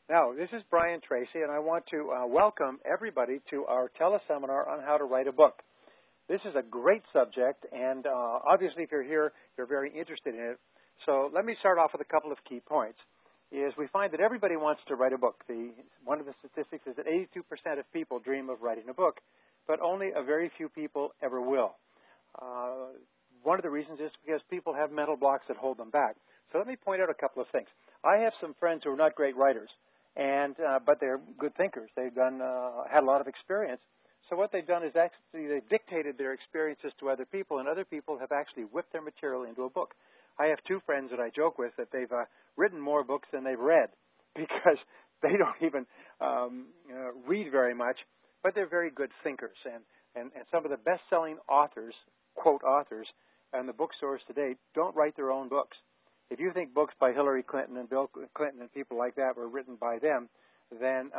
Now, this is Brian Tracy, and I want to welcome everybody to our teleseminar on how to write a book. This is a great subject, and obviously if you're here, you're very interested in it. So let me start off with a couple of key points. Is we find that everybody wants to write a book. One of the statistics is that 82% of people dream of writing a book, but only a very few people ever will. One of the reasons is because people have mental blocks that hold them back. So let me point out a couple of things. I have some friends who are not great writers, but they're good thinkers. They've had a lot of experience. So what they've done is actually they've dictated their experiences to other people, and other people have actually whipped their material into a book. I have two friends that I joke with that they've written more books than they've read because they don't even read very much, but they're very good thinkers. And some of the best-selling authors, quote authors, in the bookstores today don't write their own books. If you think books by Hillary Clinton and Bill Clinton and people like that were written by them, then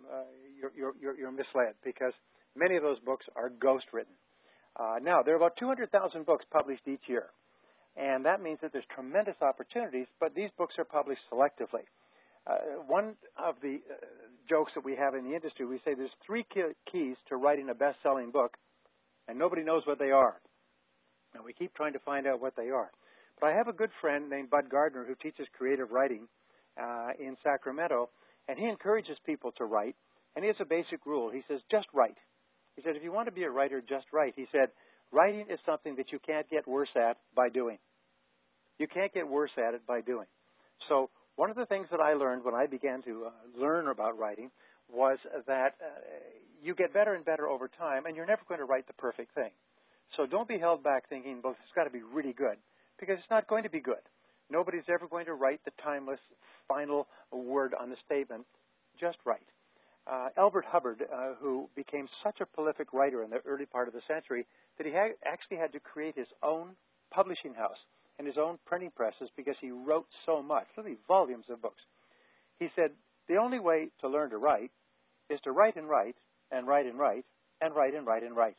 you're misled because many of those books are ghost-written. Now, there are about 200,000 books published each year, and that means that there's tremendous opportunities, but these books are published selectively. One of the jokes that we have in the industry, we say there's three keys to writing a best-selling book, and nobody knows what they are. And we keep trying to find out what they are. But I have a good friend named Bud Gardner who teaches creative writing in Sacramento, and he encourages people to write, and he has a basic rule. He says, just write. He said, if you want to be a writer, just write. He said, writing is something that you can't get worse at by doing. You can't get worse at it by doing. So one of the things that I learned when I began to learn about writing was that you get better and better over time, and you're never going to write the perfect thing. So don't be held back thinking, well, it's got to be really good, because it's not going to be good. Nobody's ever going to write the timeless final word on the statement. Just write. Elbert Hubbard, who became such a prolific writer in the early part of the century, that he actually had to create his own publishing house and his own printing presses because he wrote so much, literally volumes of books. He said, the only way to learn to write is to write and write and write and write and write and write and write.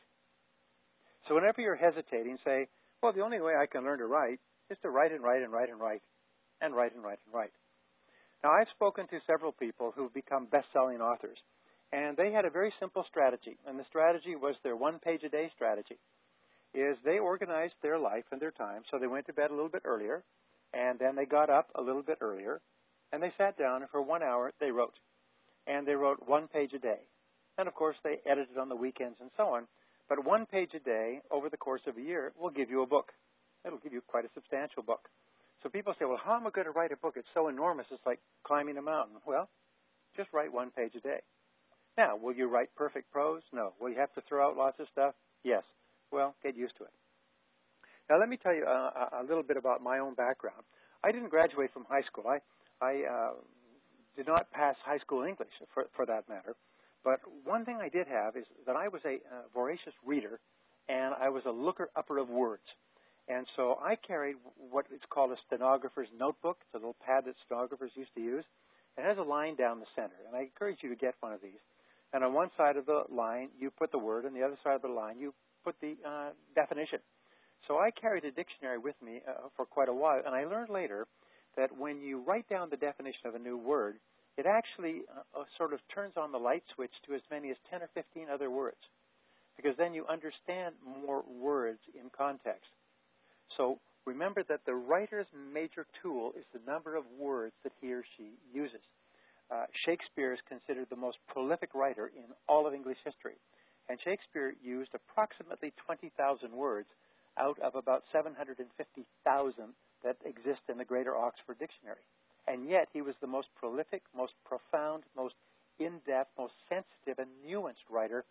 So whenever you're hesitating, say, well, the only way I can learn to write is to write and write and write and write and write and write and write. Now, I've spoken to several people who've become best-selling authors, and they had a very simple strategy, and the strategy was their one-page-a-day strategy, is they organized their life and their time, so they went to bed a little bit earlier, and then they got up a little bit earlier, and they sat down, and for 1 hour they wrote. And they wrote one page a day. And, of course, they edited on the weekends and so on. But 1 page a day over the course of a year will give you a book. It'll give you quite a substantial book. So people say, well, how am I going to write a book? It's so enormous. It's like climbing a mountain. Well, just write 1 page a day. Now, will you write perfect prose? No. Will you have to throw out lots of stuff? Yes. Well, get used to it. Now, let me tell you a little bit about my own background. I didn't graduate from high school. I did not pass high school English, for that matter. But one thing I did have is that I was a voracious reader, and I was a looker-upper of words. And so I carried what is called a stenographer's notebook. It's a little pad that stenographers used to use. It has a line down the center, and I encourage you to get one of these. And on one side of the line, you put the word, and the other side of the line, you put the definition. So I carried a dictionary with me for quite a while, and I learned later that when you write down the definition of a new word, it actually sort of turns on the light switch to as many as 10 or 15 other words, because then you understand more words in context. So remember that the writer's major tool is the number of words that he or she uses. Shakespeare is considered the most prolific writer in all of English history, and Shakespeare used approximately 20,000 words out of about 750,000 that exist in the Greater Oxford Dictionary. And yet he was the most prolific, most profound, most in-depth, most sensitive and nuanced writer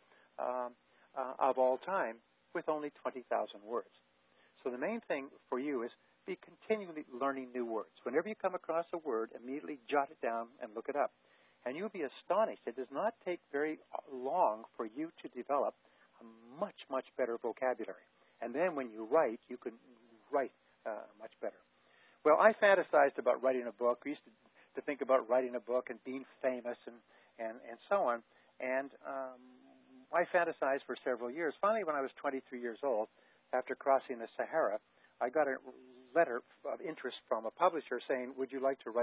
of all time with only 20,000 words. So the main thing for you is be continually learning new words. Whenever you come across a word, immediately jot it down and look it up. And you'll be astonished. It does not take very long for you to develop a much, much better vocabulary. And then when you write, you can write much better. Well, I fantasized about writing a book. I used to think about writing a book and being famous and so on. And I fantasized for several years. Finally, when I was 23 years old, after crossing the Sahara, I got a letter of interest from a publisher saying, would you like to write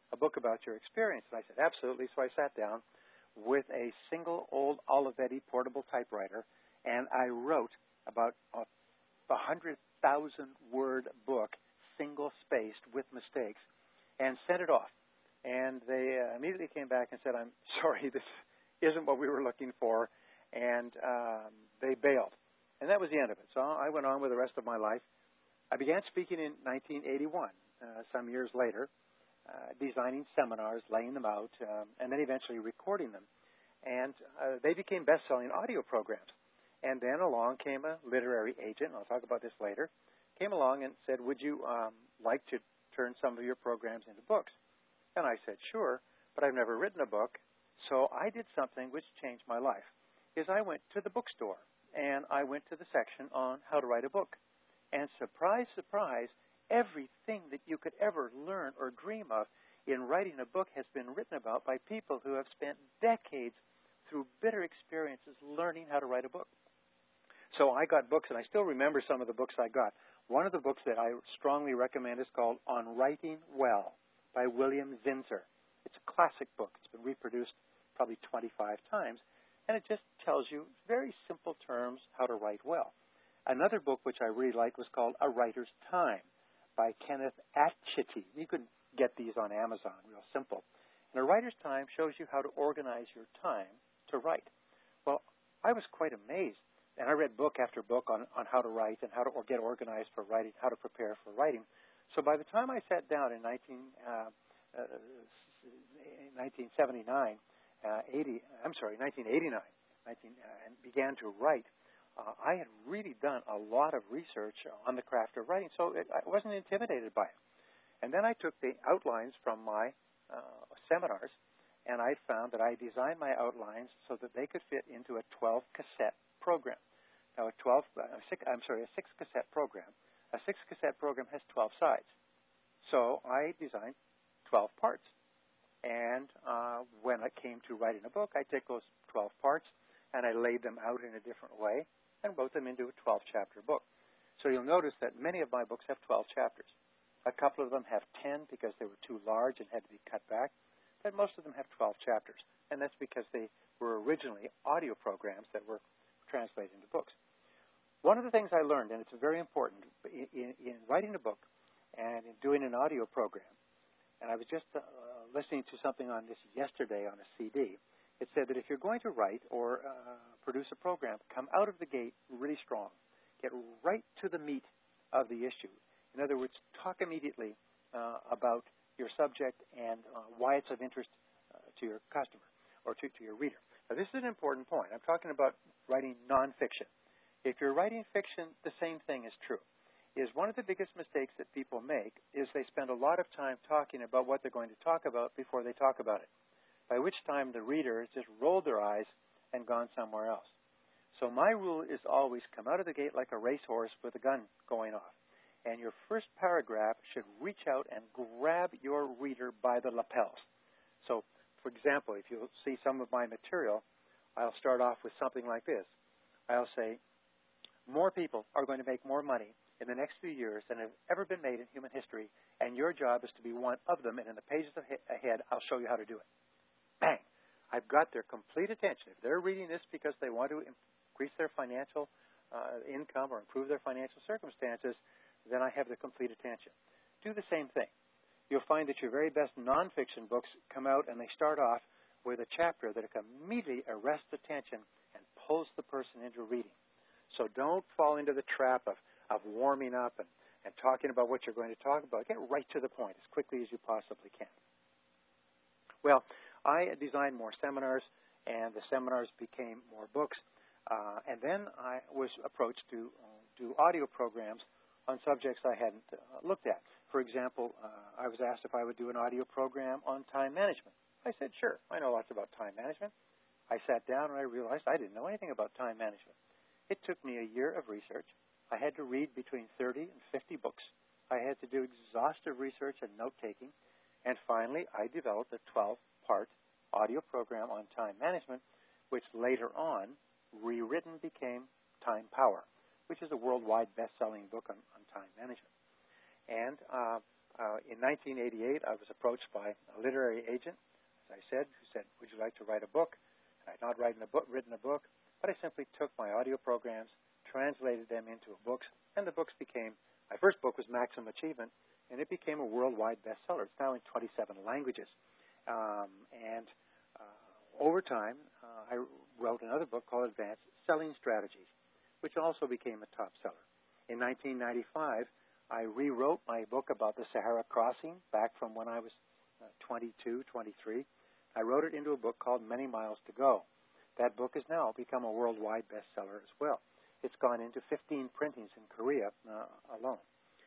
a book about your experience? And I said, absolutely. So I sat down with a single old Olivetti portable typewriter, and I wrote about a 100,000-word book, single-spaced with mistakes, and sent it off. And they immediately came back and said, I'm sorry, this isn't what we were looking for, and they bailed. And that was the end of it. So I went on with the rest of my life. I began speaking in 1981, some years later, designing seminars, laying them out, and then eventually recording them. And they became best-selling audio programs. And then along came a literary agent, and I'll talk about this later, came along and said, would you like to turn some of your programs into books? And I said, sure, but I've never written a book. So I did something which changed my life, is I went to the bookstore, and I went to the section on how to write a book. And surprise, surprise, everything that you could ever learn or dream of in writing a book has been written about by people who have spent decades through bitter experiences learning how to write a book. So I got books, and I still remember some of the books I got. One of the books that I strongly recommend is called On Writing Well by William Zinsser. It's a classic book. It's been reproduced probably 25 times, and it just tells you very simple terms how to write well. Another book which I really liked was called A Writer's Time by Kenneth Atchity. You can get these on Amazon, real simple. And A Writer's Time shows you how to organize your time to write. Well, I was quite amazed, and I read book after book on how to write and how to get organized for writing, how to prepare for writing. So by the time I sat down in 1989, and began to write, I had really done a lot of research on the craft of writing, so I wasn't intimidated by it. And then I took the outlines from my seminars, and I found that I designed my outlines so that they could fit into a 12-cassette program. Now, a 6-cassette program. A 6-cassette program has 12 sides. So I designed 12 parts. And when it came to writing a book, I took those 12 parts and I laid them out in a different way and wrote them into a 12-chapter book. So you'll notice that many of my books have 12 chapters. A couple of them have 10 because they were too large and had to be cut back, but most of them have 12 chapters, and that's because they were originally audio programs that were translated into books. One of the things I learned, and it's very important, in writing a book and in doing an audio program, and I was just listening to something on this yesterday on a CD. It said that if you're going to write or produce a program, come out of the gate really strong. Get right to the meat of the issue. In other words, talk immediately about your subject and why it's of interest to your customer or to your reader. Now, this is an important point. I'm talking about writing nonfiction. If you're writing fiction, the same thing is true. Is one of the biggest mistakes that people make is they spend a lot of time talking about what they're going to talk about before they talk about it, by which time the reader has just rolled their eyes and gone somewhere else. So my rule is always come out of the gate like a racehorse with a gun going off. And your first paragraph should reach out and grab your reader by the lapels. So, for example, if you'll see some of my material, I'll start off with something like this. I'll say, more people are going to make more money in the next few years than have ever been made in human history, and your job is to be one of them, and in the pages ahead, I'll show you how to do it. Bang! I've got their complete attention. If they're reading this because they want to increase their financial income or improve their financial circumstances, then I have their complete attention. Do the same thing. You'll find that your very best nonfiction books come out and they start off with a chapter that immediately arrests attention and pulls the person into reading. So don't fall into the trap of warming up and talking about what you're going to talk about. Get right to the point as quickly as you possibly can. Well, I designed more seminars, and the seminars became more books. And then I was approached to do audio programs on subjects I hadn't looked at. For example, I was asked if I would do an audio program on time management. I said, sure, I know lots about time management. I sat down and I realized I didn't know anything about time management. It took me a year of research. I had to read between 30 and 50 books. I had to do exhaustive research and note-taking. And finally, I developed a 12-part audio program on time management, which later on, rewritten, became Time Power, which is a worldwide best-selling book on time management. And In 1988, I was approached by a literary agent, as I said, who said, would you like to write a book? And I'd not written a book, but I simply took my audio programs, translated them into books, and the books became, my first book was Maximum Achievement, and it became a worldwide bestseller. It's now in 27 languages. Over time, I wrote another book called Advanced Selling Strategies, which also became a top seller. In 1995, I rewrote my book about the Sahara crossing back from when I was 22, 23. I wrote it into a book called Many Miles to Go. That book has now become a worldwide bestseller as well. It's gone into 15 printings in Korea alone.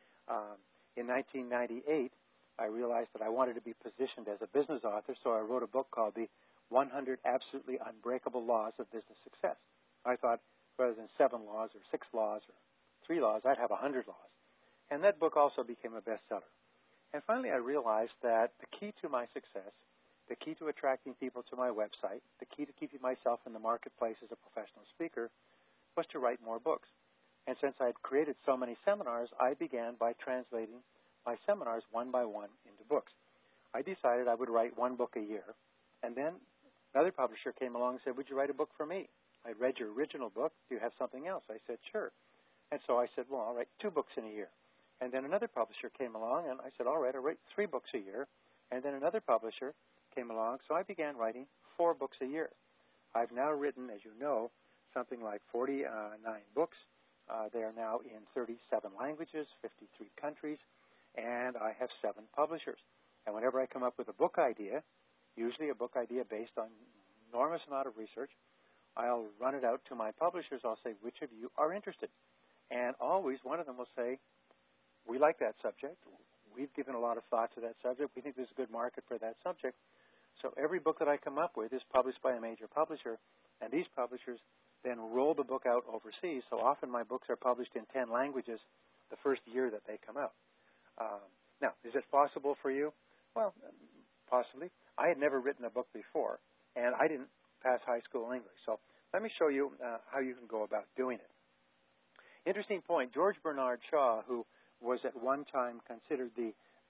In 1998, I realized that I wanted to be positioned as a business author, so I wrote a book called The 100 Absolutely Unbreakable Laws of Business Success. I thought rather than 7 laws or 6 laws or 3 laws, I'd have 100 laws. And that book also became a bestseller. And finally, I realized that the key to my success, the key to attracting people to my website, the key to keeping myself in the marketplace as a professional speaker was to write more books. And since I'd created so many seminars, I began by translating my seminars one by one into books. I decided I would write 1 book a year. And then another publisher came along and said, would you write a book for me? I read your original book. Do you have something else? I said, sure. And so I said, well, I'll write 2 books in a year. And then another publisher came along, and I said, all right, I'll write 3 books a year. And then another publisher came along, so I began writing 4 books a year. I've now written, as you know, something like 49 books. They are now in 37 languages, 53 countries, and I have 7 publishers. And whenever I come up with a book idea, usually a book idea based on an enormous amount of research, I'll run it out to my publishers. I'll say, which of you are interested? And always one of them will say, we like that subject. We've given a lot of thought to that subject. We think there's a good market for that subject. So every book that I come up with is published by a major publisher, and these publishers then roll the book out overseas. So often my books are published in 10 languages the first year that they come out. Now, is it possible for you? Well, possibly. I had never written a book before, and I didn't pass high school English. So let me show you how you can go about doing it. Interesting point. George Bernard Shaw, who was at one time considered the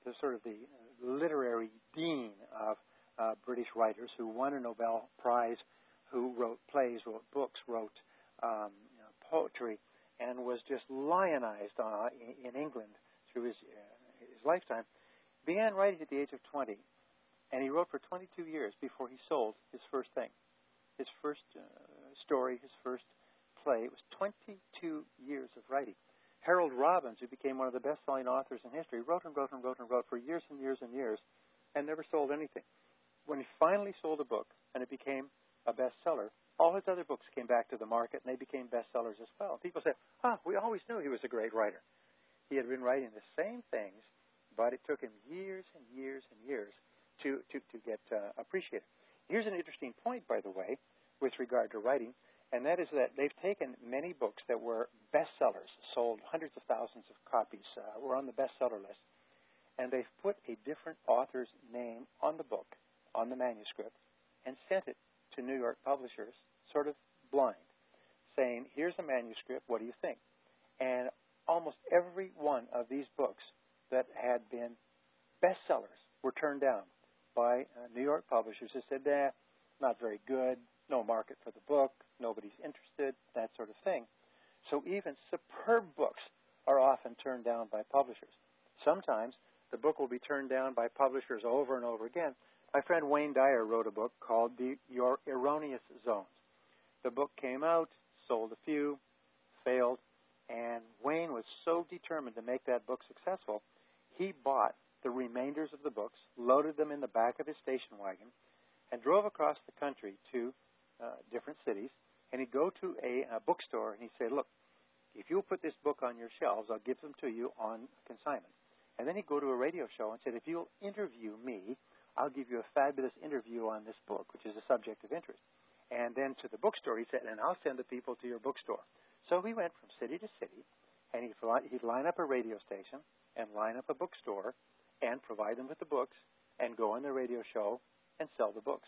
literary dean of British writers, who won a Nobel Prize, who wrote plays, wrote books, wrote poetry, and was just lionized in England through his lifetime, began writing at the age of 20, and he wrote for 22 years before he sold his first thing, his first story, his first play. It was 22 years of writing. Harold Robbins, who became one of the best-selling authors in history, wrote and wrote and wrote and wrote for years and years and years and never sold anything. When he finally sold a book and it became a bestseller, all his other books came back to the market and they became bestsellers as well. People said, we always knew he was a great writer. He had been writing the same things, but it took him years and years and years to get appreciated. Here's an interesting point, by the way, with regard to writing, and that is that they've taken many books that were bestsellers, sold hundreds of thousands of copies, were on the bestseller list, and they've put a different author's name on the book, on the manuscript, and sent it to New York publishers, sort of blind, saying, here's a manuscript, what do you think? And almost every one of these books that had been bestsellers were turned down by New York publishers who said, not very good, no market for the book, nobody's interested, that sort of thing. So even superb books are often turned down by publishers. Sometimes the book will be turned down by publishers over and over again. My friend Wayne Dyer wrote a book called Your Erroneous Zones. The book came out, sold a few, failed, and Wayne was so determined to make that book successful, he bought the remainders of the books, loaded them in the back of his station wagon, and drove across the country to different cities. And he'd go to a bookstore and he'd say, look, if you'll put this book on your shelves, I'll give them to you on consignment. And then he'd go to a radio show and said, if you'll interview me, I'll give you a fabulous interview on this book, which is a subject of interest. And then to the bookstore, he said, and I'll send the people to your bookstore. So he went from city to city, and he'd line up a radio station and line up a bookstore and provide them with the books and go on the radio show and sell the books.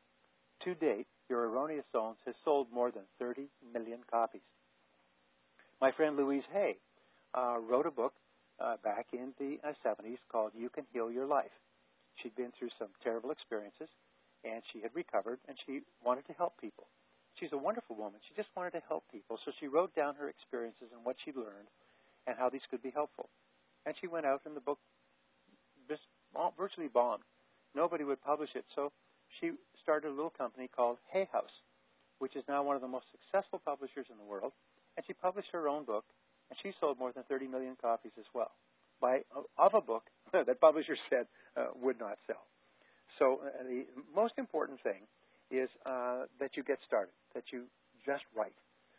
To date, Your Erroneous Zones has sold more than 30 million copies. My friend Louise Hay wrote a book back in the 70s called You Can Heal Your Life. She'd been through some terrible experiences, and she had recovered, and she wanted to help people. She's a wonderful woman. She just wanted to help people. So she wrote down her experiences and what she learned and how these could be helpful. And she went out, and the book just virtually bombed. Nobody would publish it. So she started a little company called Hay House, which is now one of the most successful publishers in the world. And she published her own book, and she sold more than 30 million copies as well of a book that publishers said would not sell. So the most important thing is that you get started, that you just write.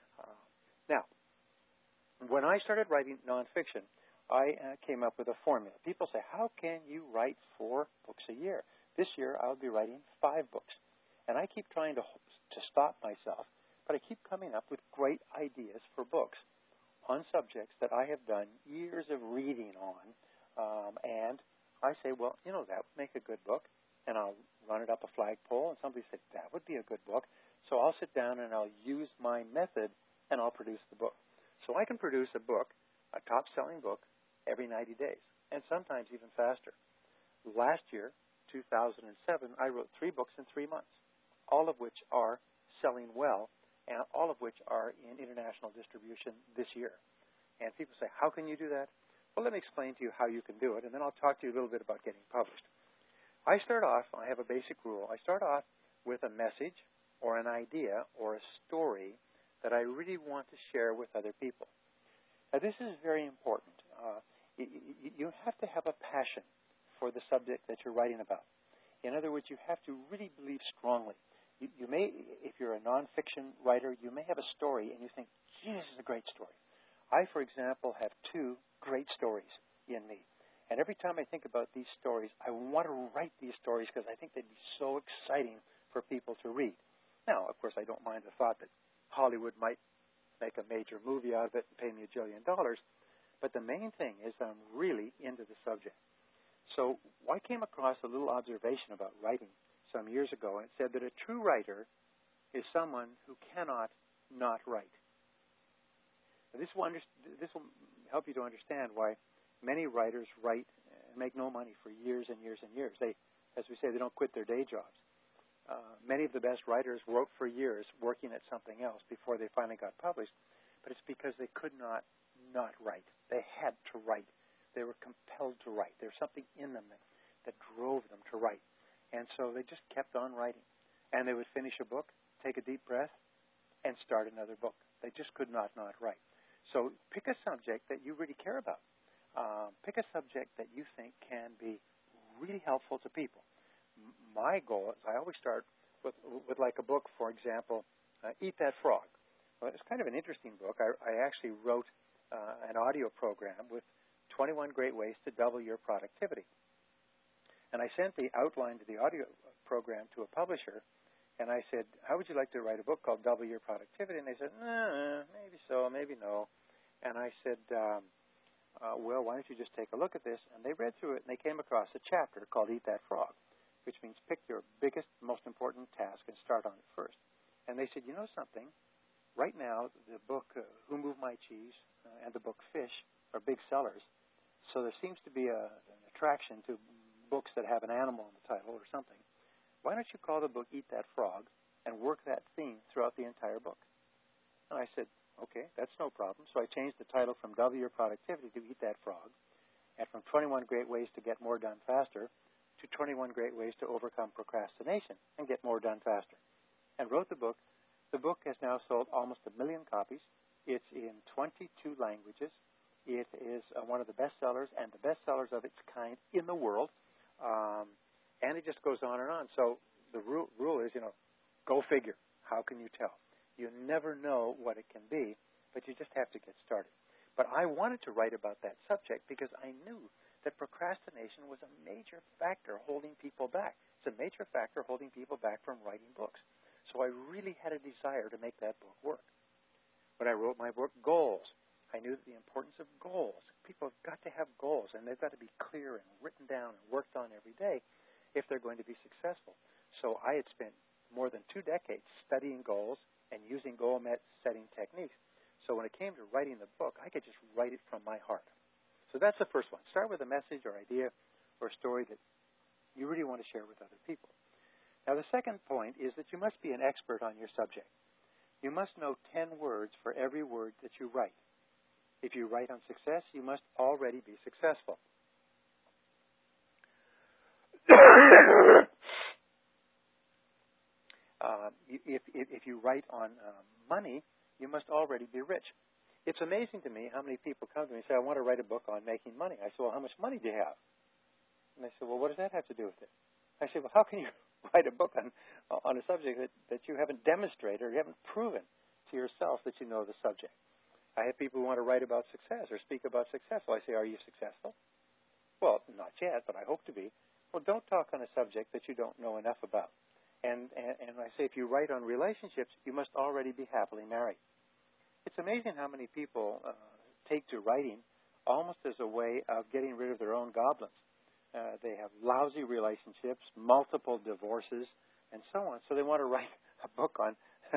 Now, when I started writing nonfiction, I came up with a formula. People say, how can you write 4 books a year? This year, I'll be writing 5 books. And I keep trying to stop myself, but I keep coming up with great ideas for books on subjects that I have done years of reading on. And I say, well, that would make a good book. And I'll run it up a flagpole, and somebody said, that would be a good book. So I'll sit down and I'll use my method, and I'll produce the book. So I can produce a book, a top-selling book, every 90 days, and sometimes even faster. Last year, 2007, I wrote 3 books in 3 months, all of which are selling well, and all of which are in international distribution this year. And people say, how can you do that? Well, let me explain to you how you can do it, and then I'll talk to you a little bit about getting published. I have a basic rule. I start off with a message or an idea or a story that I really want to share with other people. Now, this is very important. You have to have a passion for the subject that you're writing about. In other words, you have to really believe strongly. You may, if you're a nonfiction writer, you may have a story and you think, gee, this is a great story. I, for example, have 2 great stories in me. And every time I think about these stories, I want to write these stories because I think they'd be so exciting for people to read. Now, of course, I don't mind the thought that Hollywood might make a major movie out of it and pay me $1 billion. But the main thing is I'm really into the subject. So I came across a little observation about writing some years ago, and it said that a true writer is someone who cannot not write. Now, this will help you to understand why many writers write and make no money for years and years and years. They, as we say, they don't quit their day jobs. Many of the best writers wrote for years working at something else before they finally got published, but it's because they could not write. They had to write. They were compelled to write. There was something in them that drove them to write. And so they just kept on writing. And they would finish a book, take a deep breath, and start another book. They just could not write. So pick a subject that you really care about. Pick a subject that you think can be really helpful to people. My goal is I always start with like a book, for example, Eat That Frog. Well, it's kind of an interesting book. I actually wrote an audio program with 21 great ways to double your productivity. And I sent the outline to the audio program to a publisher, and I said, how would you like to write a book called Double Your Productivity? And they said, maybe so, maybe no. And I said, well, why don't you just take a look at this? And they read through it, and they came across a chapter called Eat That Frog, which means pick your biggest, most important task and start on it first. And they said, you know something? Right now, the book Who Moved My Cheese and the book Fish are big sellers. So there seems to be an attraction to books that have an animal in the title or something. Why don't you call the book Eat That Frog and work that theme throughout the entire book? And I said, okay, that's no problem. So I changed the title from Double Your Productivity to Eat That Frog, and from 21 Great Ways to Get More Done Faster to 21 Great Ways to Overcome Procrastination and Get More Done Faster, and wrote the book. The book has now sold almost 1 million copies. It's in 22 languages. It is one of the best sellers and the best sellers of its kind in the world. And it just goes on and on. So the rule is, go figure. How can you tell? You never know what it can be, but you just have to get started. But I wanted to write about that subject because I knew that procrastination was a major factor holding people back. It's a major factor holding people back from writing books. So I really had a desire to make that book work. When I wrote my book, Goals, I knew the importance of goals. People have got to have goals, and they've got to be clear and written down and worked on every day if they're going to be successful. So I had spent more than 2 decades studying goals and using goal-setting techniques. So when it came to writing the book, I could just write it from my heart. So that's the first one. Start with a message or idea or story that you really want to share with other people. Now, the second point is that you must be an expert on your subject. You must know 10 words for every word that you write. If you write on success, you must already be successful. If you write on money, you must already be rich. It's amazing to me how many people come to me and say, I want to write a book on making money. I say, well, how much money do you have? And they say, well, what does that have to do with it? I say, well, how can you write a book on a subject that you haven't demonstrated or you haven't proven to yourself that you know the subject? I have people who want to write about success or speak about success. So I say, are you successful? Well, not yet, but I hope to be. Well, don't talk on a subject that you don't know enough about. And I say, if you write on relationships, you must already be happily married. It's amazing how many people take to writing almost as a way of getting rid of their own goblins. They have lousy relationships, multiple divorces, and so on. So they want to write a book on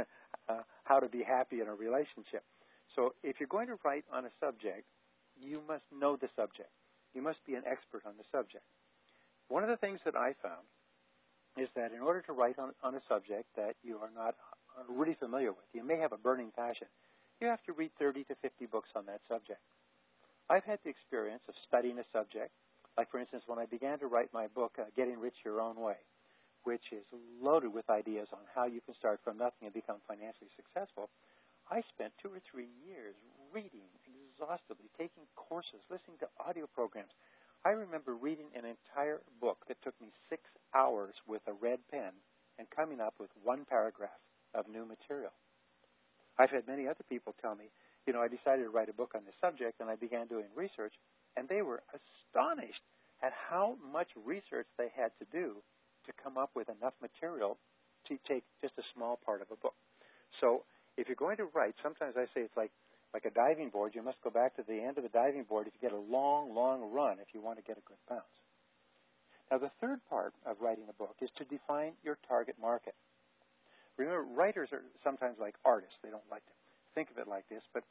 how to be happy in a relationship. So if you're going to write on a subject, you must know the subject. You must be an expert on the subject. One of the things that I found is that in order to write on a subject that you are not really familiar with, you may have a burning passion, you have to read 30 to 50 books on that subject. I've had the experience of studying a subject, like, for instance, when I began to write my book, Getting Rich Your Own Way, which is loaded with ideas on how you can start from nothing and become financially successful. I spent 2 or 3 years reading exhaustively, taking courses, listening to audio programs. I remember reading an entire book that took me 6 hours with a red pen and coming up with one paragraph of new material. I've had many other people tell me, I decided to write a book on this subject, and I began doing research, and they were astonished at how much research they had to do to come up with enough material to take just a small part of a book. So if you're going to write, sometimes I say it's like a diving board. You must go back to the end of the diving board if you get a long, long run if you want to get a good bounce. Now, the third part of writing a book is to define your target market. Remember, writers are sometimes like artists. They don't like to think of it like this, but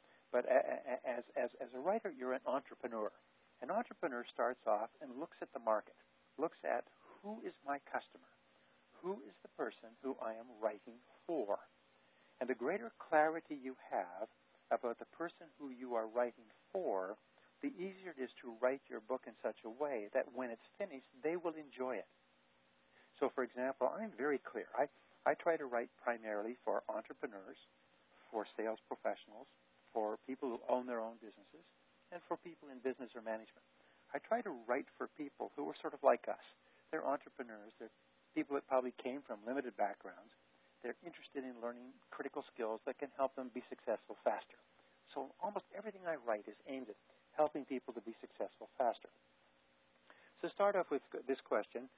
as a writer, you're an entrepreneur. An entrepreneur starts off and looks at the market, looks at who is my customer, who is the person who I am writing for. And the greater clarity you have about the person who you are writing for, the easier it is to write your book in such a way that when it's finished, they will enjoy it. So, for example, I'm very clear. I try to write primarily for entrepreneurs, for sales professionals, for people who own their own businesses, and for people in business or management. I try to write for people who are sort of like us. They're entrepreneurs. They're people that probably came from limited backgrounds. They're interested in learning critical skills that can help them be successful faster. So almost everything I write is aimed at helping people to be successful faster. So start off with this question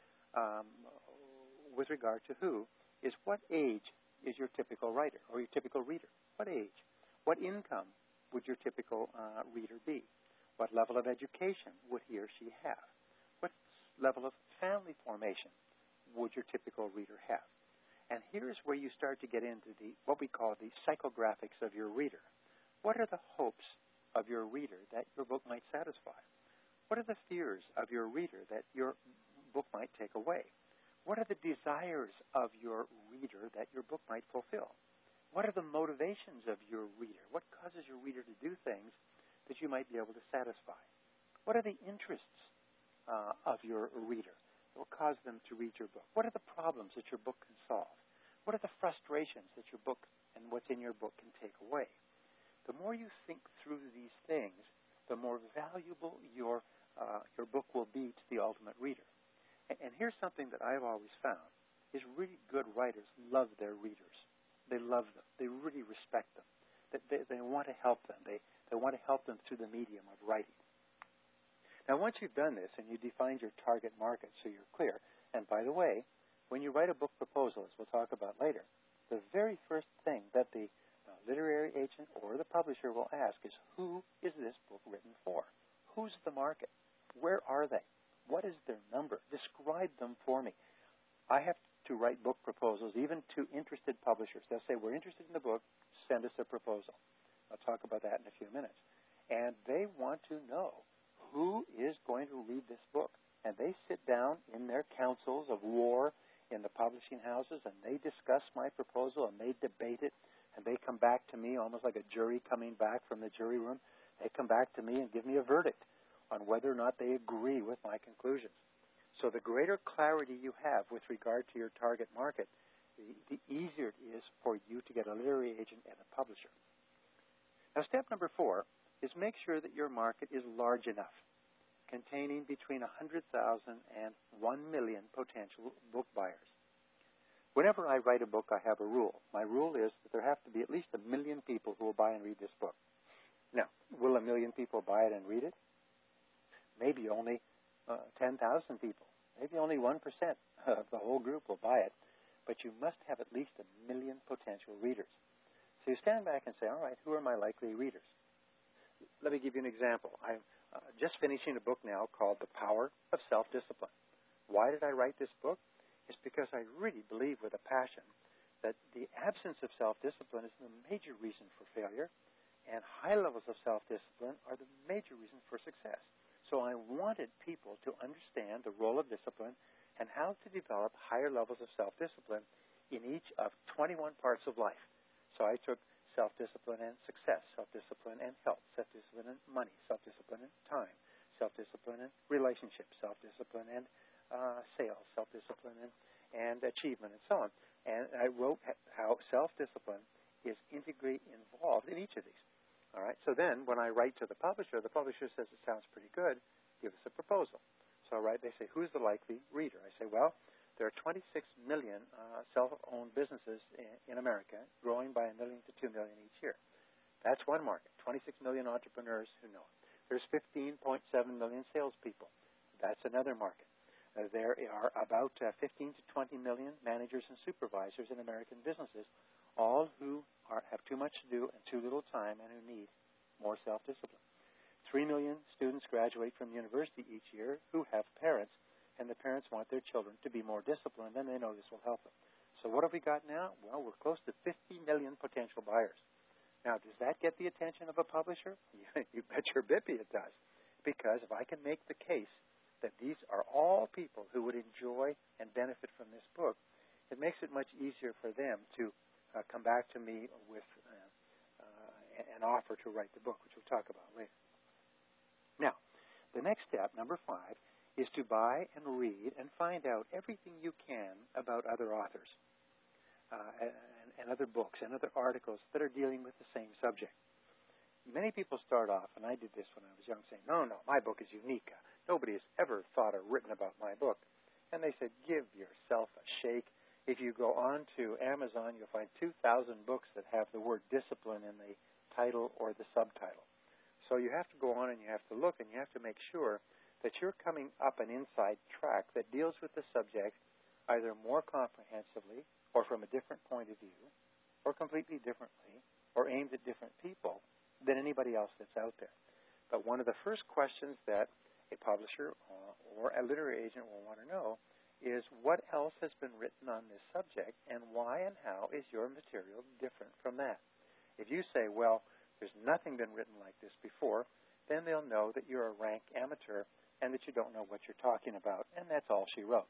with regard to who is what age is your typical writer or your typical reader? What age? What income would your typical reader be? What level of education would he or she have? What level of family formation would your typical reader have? And here's where you start to get into what we call the psychographics of your reader. What are the hopes of your reader that your book might satisfy? What are the fears of your reader that your book might take away? What are the desires of your reader that your book might fulfill? What are the motivations of your reader? What causes your reader to do things that you might be able to satisfy? What are the interests of your reader that will cause them to read your book? What are the problems that your book can solve? What are the frustrations that your book and what's in your book can take away? The more you think through these things, the more valuable your book will be to the ultimate reader. And here's something that I've always found, is really good writers love their readers. They love them. They really respect them. They want to help them. They want to help them through the medium of writing. Now, once you've done this and you defined your target market so you're clear, and by the way, when you write a book proposal, as we'll talk about later, the very first thing that the literary agent or the publisher will ask is, who is this book written for? Who's the market? Where are they? What is their number? Describe them for me. I have to write book proposals even to interested publishers. They'll say, we're interested in the book, send us a proposal. I'll talk about that in a few minutes. And they want to know who is going to read this book? And they sit down in their councils of war in the publishing houses, and they discuss my proposal, and they debate it, and they come back to me almost like a jury coming back from the jury room. They come back to me and give me a verdict on whether or not they agree with my conclusions. So the greater clarity you have with regard to your target market, the easier it is for you to get a literary agent and a publisher. Now, step number 4 is make sure that your market is large enough, containing between 100,000 and 1 million potential book buyers. Whenever I write a book, I have a rule. My rule is that there have to be at least 1 million people who will buy and read this book. Now, will 1 million people buy it and read it? Maybe only 10,000 people. Maybe only 1% of the whole group will buy it. But you must have at least 1 million potential readers. So you stand back and say, all right, who are my likely readers? Let me give you an example. I'm just finishing a book now called The Power of Self-Discipline. Why did I write this book? It's because I really believe with a passion that the absence of self-discipline is the major reason for failure, and high levels of self-discipline are the major reason for success. So I wanted people to understand the role of discipline and how to develop higher levels of self-discipline in each of 21 parts of life. So I took self-discipline and success, self-discipline and health, self-discipline and money, self-discipline and time, self-discipline and relationships, self-discipline and sales, self-discipline and achievement, and so on. And I wrote how self-discipline is integrally involved in each of these. All right. So then when I write to the publisher says it sounds pretty good. Give us a proposal. So I write, they say, who's the likely reader? I say, well, there are 26 million self-owned businesses in America, growing by 1 million to 2 million each year. That's one market, 26 million entrepreneurs who know it. There's 15.7 million salespeople. That's another market. There are about 15 to 20 million managers and supervisors in American businesses, all who have too much to do and too little time and who need more self-discipline. 3 million students graduate from university each year who have parents, and the parents want their children to be more disciplined, and they know this will help them. So what have we got now? Well, we're close to 50 million potential buyers. Now, does that get the attention of a publisher? You bet your bippy it does. Because if I can make the case that these are all people who would enjoy and benefit from this book, it makes it much easier for them to come back to me with an offer to write the book, which we'll talk about later. Now, the next step, number 5, is to buy and read and find out everything you can about other authors and other books and other articles that are dealing with the same subject. Many people start off, and I did this when I was young, saying, no, my book is unique. Nobody has ever thought or written about my book. And they said, give yourself a shake. If you go on to Amazon, you'll find 2,000 books that have the word discipline in the title or the subtitle. So you have to go on and you have to look and you have to make sure that you're coming up an inside track that deals with the subject either more comprehensively or from a different point of view or completely differently or aimed at different people than anybody else that's out there. But one of the first questions that a publisher or a literary agent will want to know is what else has been written on this subject and why and how is your material different from that. If you say, well, there's nothing been written like this before, then they'll know that you're a rank amateur and that you don't know what you're talking about, and that's all she wrote.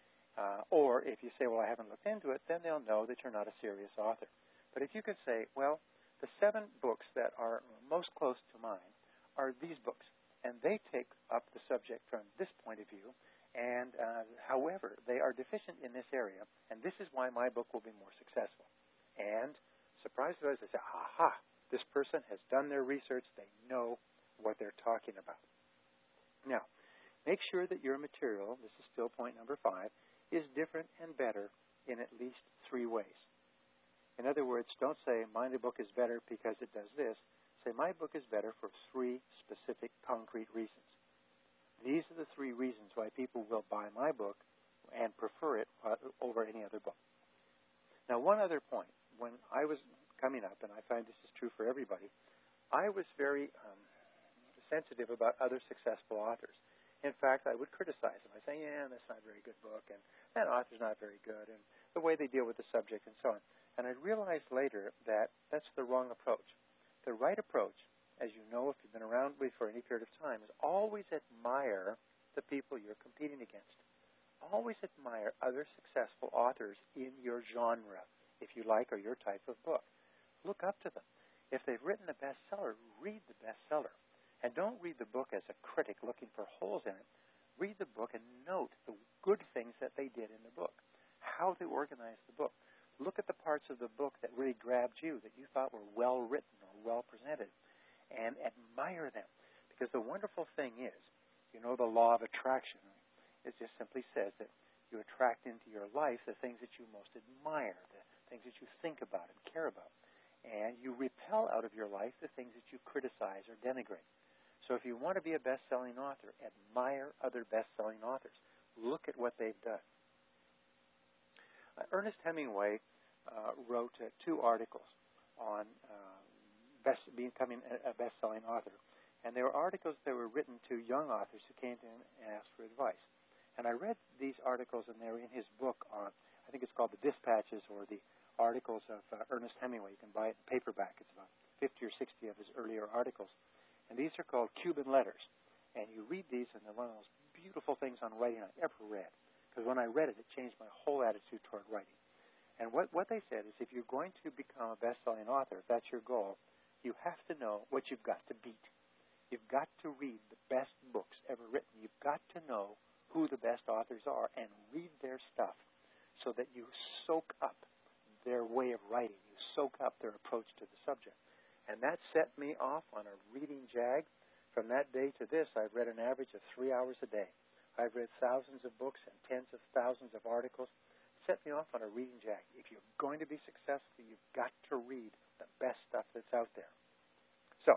Or if you say, well, I haven't looked into it, then they'll know that you're not a serious author. But if you could say, well, the 7 books that are most close to mine are these books, and they take up the subject from this point of view, and however, they are deficient in this area, and this is why my book will be more successful. And surprise, they say, aha, this person has done their research, they know what they're talking about. Now, make sure that your material, this is still point number 5, is different and better in at least 3 ways. In other words, don't say, my book is better because it does this. Say, my book is better for 3 specific concrete reasons. These are the 3 reasons why people will buy my book and prefer it over any other book. Now, one other point. When I was coming up, and I find this is true for everybody, I was very sensitive about other successful authors. In fact, I would criticize them. I'd say, yeah, that's not a very good book, and that author's not very good, and the way they deal with the subject and so on. And I realized later that that's the wrong approach. The right approach, as you know if you've been around me for any period of time, is always admire the people you're competing against. Always admire other successful authors in your genre, if you like, or your type of book. Look up to them. If they've written a bestseller, read the bestseller. And don't read the book as a critic looking for holes in it. Read the book and note the good things that they did in the book, how they organized the book. Look at the parts of the book that really grabbed you, that you thought were well written or well presented, and admire them. Because the wonderful thing is, you know, the law of attraction. It just simply says that you attract into your life the things that you most admire, the things that you think about and care about. And you repel out of your life the things that you criticize or denigrate. So if you want to be a best-selling author, admire other best-selling authors. Look at what they've done. Ernest Hemingway wrote 2 articles on becoming a best-selling author. And they were articles that were written to young authors who came to him and asked for advice. And I read these articles, and they were in his book on, I think it's called The Dispatches, or the Articles of Ernest Hemingway. You can buy it in paperback. It's about 50 or 60 of his earlier articles. And these are called Cuban letters. And you read these, and they're one of those beautiful things on writing I ever read. Because when I read it, it changed my whole attitude toward writing. And what they said is, if you're going to become a best-selling author, if that's your goal, you have to know what you've got to beat. You've got to read the best books ever written. You've got to know who the best authors are and read their stuff so that you soak up their way of writing. You soak up their approach to the subject. And that set me off on a reading jag. From that day to this, I've read an average of 3 hours a day. I've read thousands of books and tens of thousands of articles. Set me off on a reading jag. If you're going to be successful, you've got to read the best stuff that's out there. So,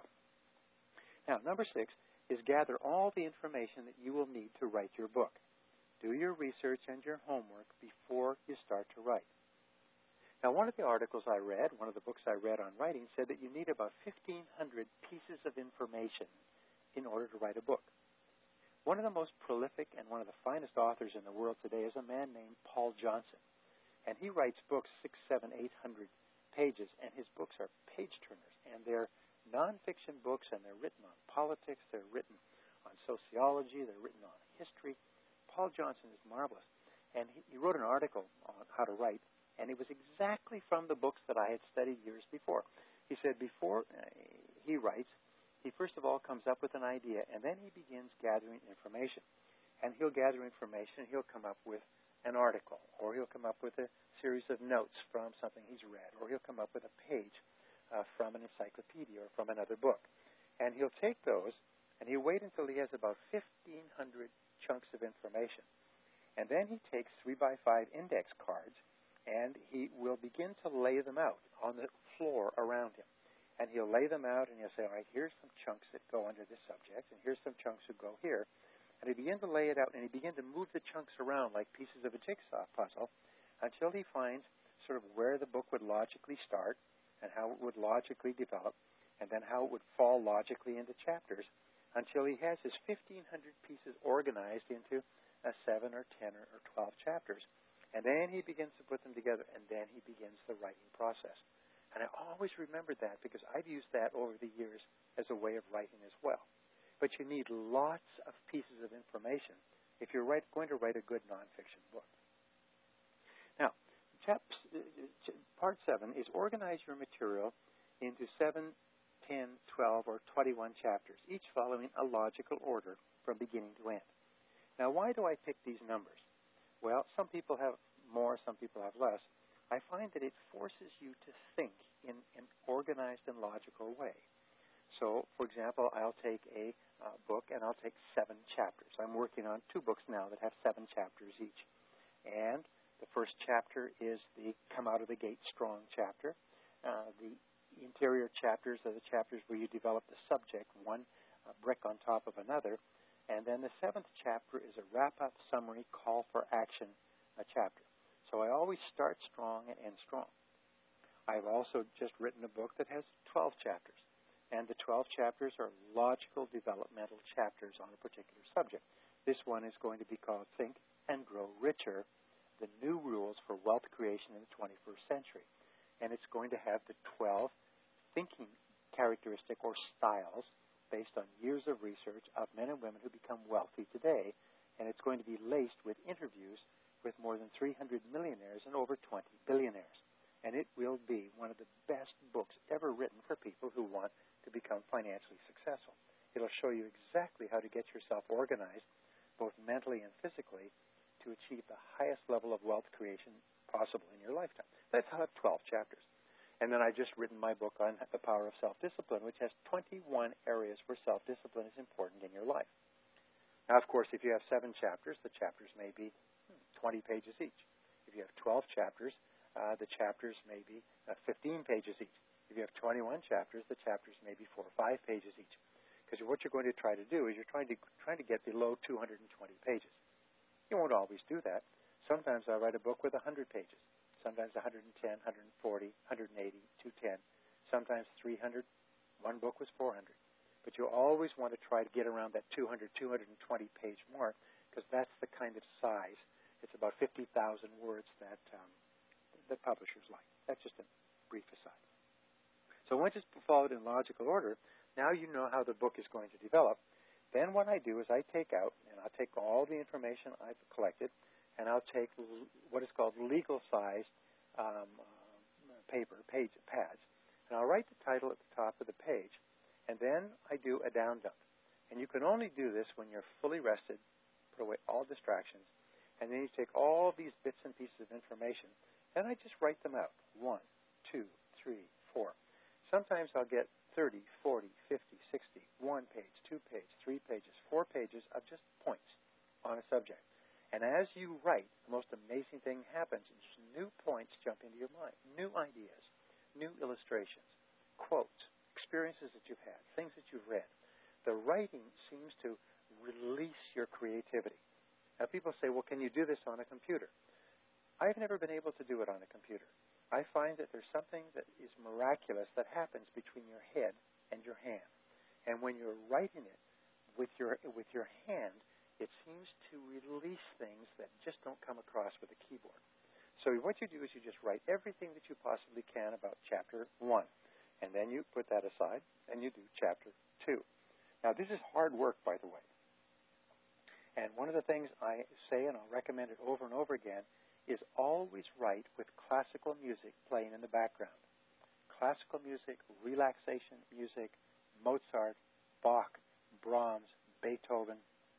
now, number 6 is gather all the information that you will need to write your book. Do your research and your homework before you start to write. Now, one of the articles I read, one of the books I read on writing, said that you need about 1,500 pieces of information in order to write a book. One of the most prolific and one of the finest authors in the world today is a man named Paul Johnson. And he writes books 600, 700, 800 pages, and his books are page-turners. And they're nonfiction books, and they're written on politics, they're written on sociology, they're written on history. Paul Johnson is marvelous. And he wrote an article on how to write, and it was exactly from the books that I had studied years before. He said before he writes, he first of all comes up with an idea, and then he begins gathering information. And he'll gather information, and he'll come up with an article, or he'll come up with a series of notes from something he's read, or he'll come up with a page from an encyclopedia or from another book. And he'll take those, and he'll wait until he has about 1,500 chunks of information. And then he takes 3x5 index cards, and he will begin to lay them out on the floor around him. And he'll lay them out, and he'll say, all right, here's some chunks that go under this subject, and here's some chunks that go here. And he begins to lay it out, and he begins to move the chunks around like pieces of a jigsaw puzzle until he finds sort of where the book would logically start and how it would logically develop, and then how it would fall logically into chapters until he has his 1,500 pieces organized into 7 or 10 or 12 chapters. And then he begins to put them together, and then he begins the writing process. And I always remembered that because I've used that over the years as a way of writing as well. But you need lots of pieces of information if you're going to write a good nonfiction book. Now, part 7 is organize your material into 7, 10, 12, or 21 chapters, each following a logical order from beginning to end. Now, why do I pick these numbers? Well, some people have more, some people have less. I find that it forces you to think in an organized and logical way. So, for example, I'll take a book and I'll take 7 chapters. I'm working on 2 books now that have 7 chapters each. And the first chapter is the Come Out of the Gate Strong chapter. The interior chapters are the chapters where you develop the subject, one brick on top of another. And then the 7th chapter is a wrap-up summary call for action chapter. So I always start strong and end strong. I've also just written a book that has 12 chapters. And the 12 chapters are logical developmental chapters on a particular subject. This one is going to be called Think and Grow Richer, the New Rules for Wealth Creation in the 21st Century. And it's going to have the 12 thinking characteristic or styles based on years of research of men and women who become wealthy today, and it's going to be laced with interviews with more than 300 millionaires and over 20 billionaires. And it will be one of the best books ever written for people who want to become financially successful. It'll show you exactly how to get yourself organized, both mentally and physically, to achieve the highest level of wealth creation possible in your lifetime. That's how 12 chapters. And then I've just written my book on the power of self-discipline, which has 21 areas where self-discipline is important in your life. Now, of course, if you have 7 chapters, the chapters may be 20 pages each. If you have 12 chapters, the chapters may be 15 pages each. If you have 21 chapters, the chapters may be 4 or 5 pages each. Because what you're going to try to do is you're trying to get below 220 pages. You won't always do that. Sometimes I'll write a book with 100 pages. Sometimes 110, 140, 180, 210. Sometimes 300. One book was 400. But you always want to try to get around that 200, 220 page mark, because that's the kind of size. It's about 50,000 words that publishers like. That's just a brief aside. So once it's followed in logical order, now you know how the book is going to develop. Then what I do is I take out, and I'll take all the information I've collected, and I'll take what is called legal-sized pads, and I'll write the title at the top of the page, and then I do a down dump. And you can only do this when you're fully rested, put away all distractions, and then you take all these bits and pieces of information, and I just write them out. 1, 2, 3, 4. Sometimes I'll get 30, 40, 50, 60, 1 page, 2 pages, 3 pages, 4 pages of just points on a subject. And as you write, the most amazing thing happens. Just new points jump into your mind, new ideas, new illustrations, quotes, experiences that you've had, things that you've read. The writing seems to release your creativity. Now, people say, well, can you do this on a computer? I've never been able to do it on a computer. I find that there's something that is miraculous that happens between your head and your hand. And when you're writing it with your hand, it seems to release things that just don't come across with a keyboard. So what you do is you just write everything that you possibly can about Chapter 1. And then you put that aside, and you do Chapter 2. Now, this is hard work, by the way. And one of the things I say, and I'll recommend it over and over again, is always write with classical music playing in the background. Classical music, relaxation music, Mozart, Bach, Brahms, Beethoven,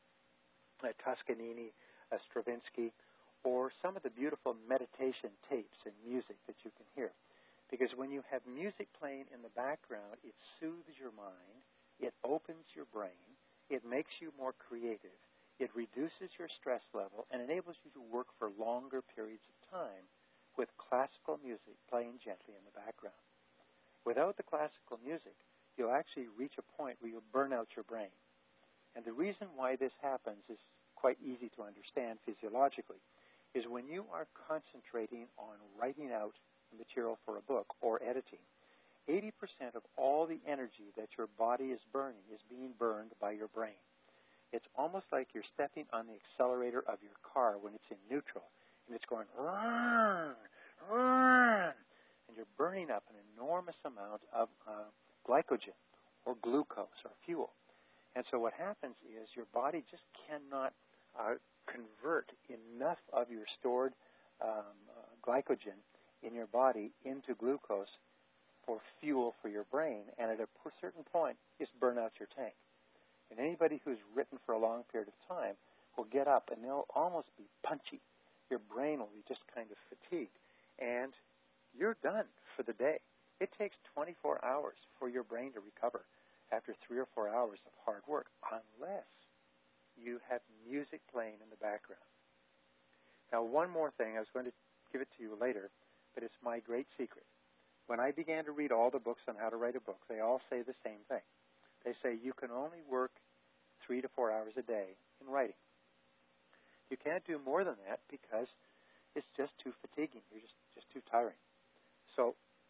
Toscanini, Stravinsky, or some of the beautiful meditation tapes and music that you can hear. Because when you have music playing in the background, it soothes your mind, it opens your brain, it makes you more creative, it reduces your stress level, and enables you to work for longer periods of time with classical music playing gently in the background. Without the classical music, you'll actually reach a point where you'll burn out your brain. And the reason why this happens is quite easy to understand physiologically, is when you are concentrating on writing out the material for a book or editing, 80% of all the energy that your body is burning is being burned by your brain. It's almost like you're stepping on the accelerator of your car when it's in neutral, and it's going, run, run, and you're burning up an enormous amount of glycogen or glucose or fuel. And so what happens is your body just cannot convert enough of your stored glycogen in your body into glucose for fuel for your brain, and at a certain point, just burn out your tank. And anybody who's written for a long period of time will get up and they'll almost be punchy. Your brain will be just kind of fatigued, and you're done for the day. It takes 24 hours for your brain to recover after 3 or 4 hours of hard work, unless you have music playing in the background. Now, one more thing. I was going to give it to you later, but it's my great secret. When I began to read all the books on how to write a book, they all say the same thing. They say you can only work 3 to 4 hours a day in writing. You can't do more than that because it's just too fatiguing. You're just too tiring. So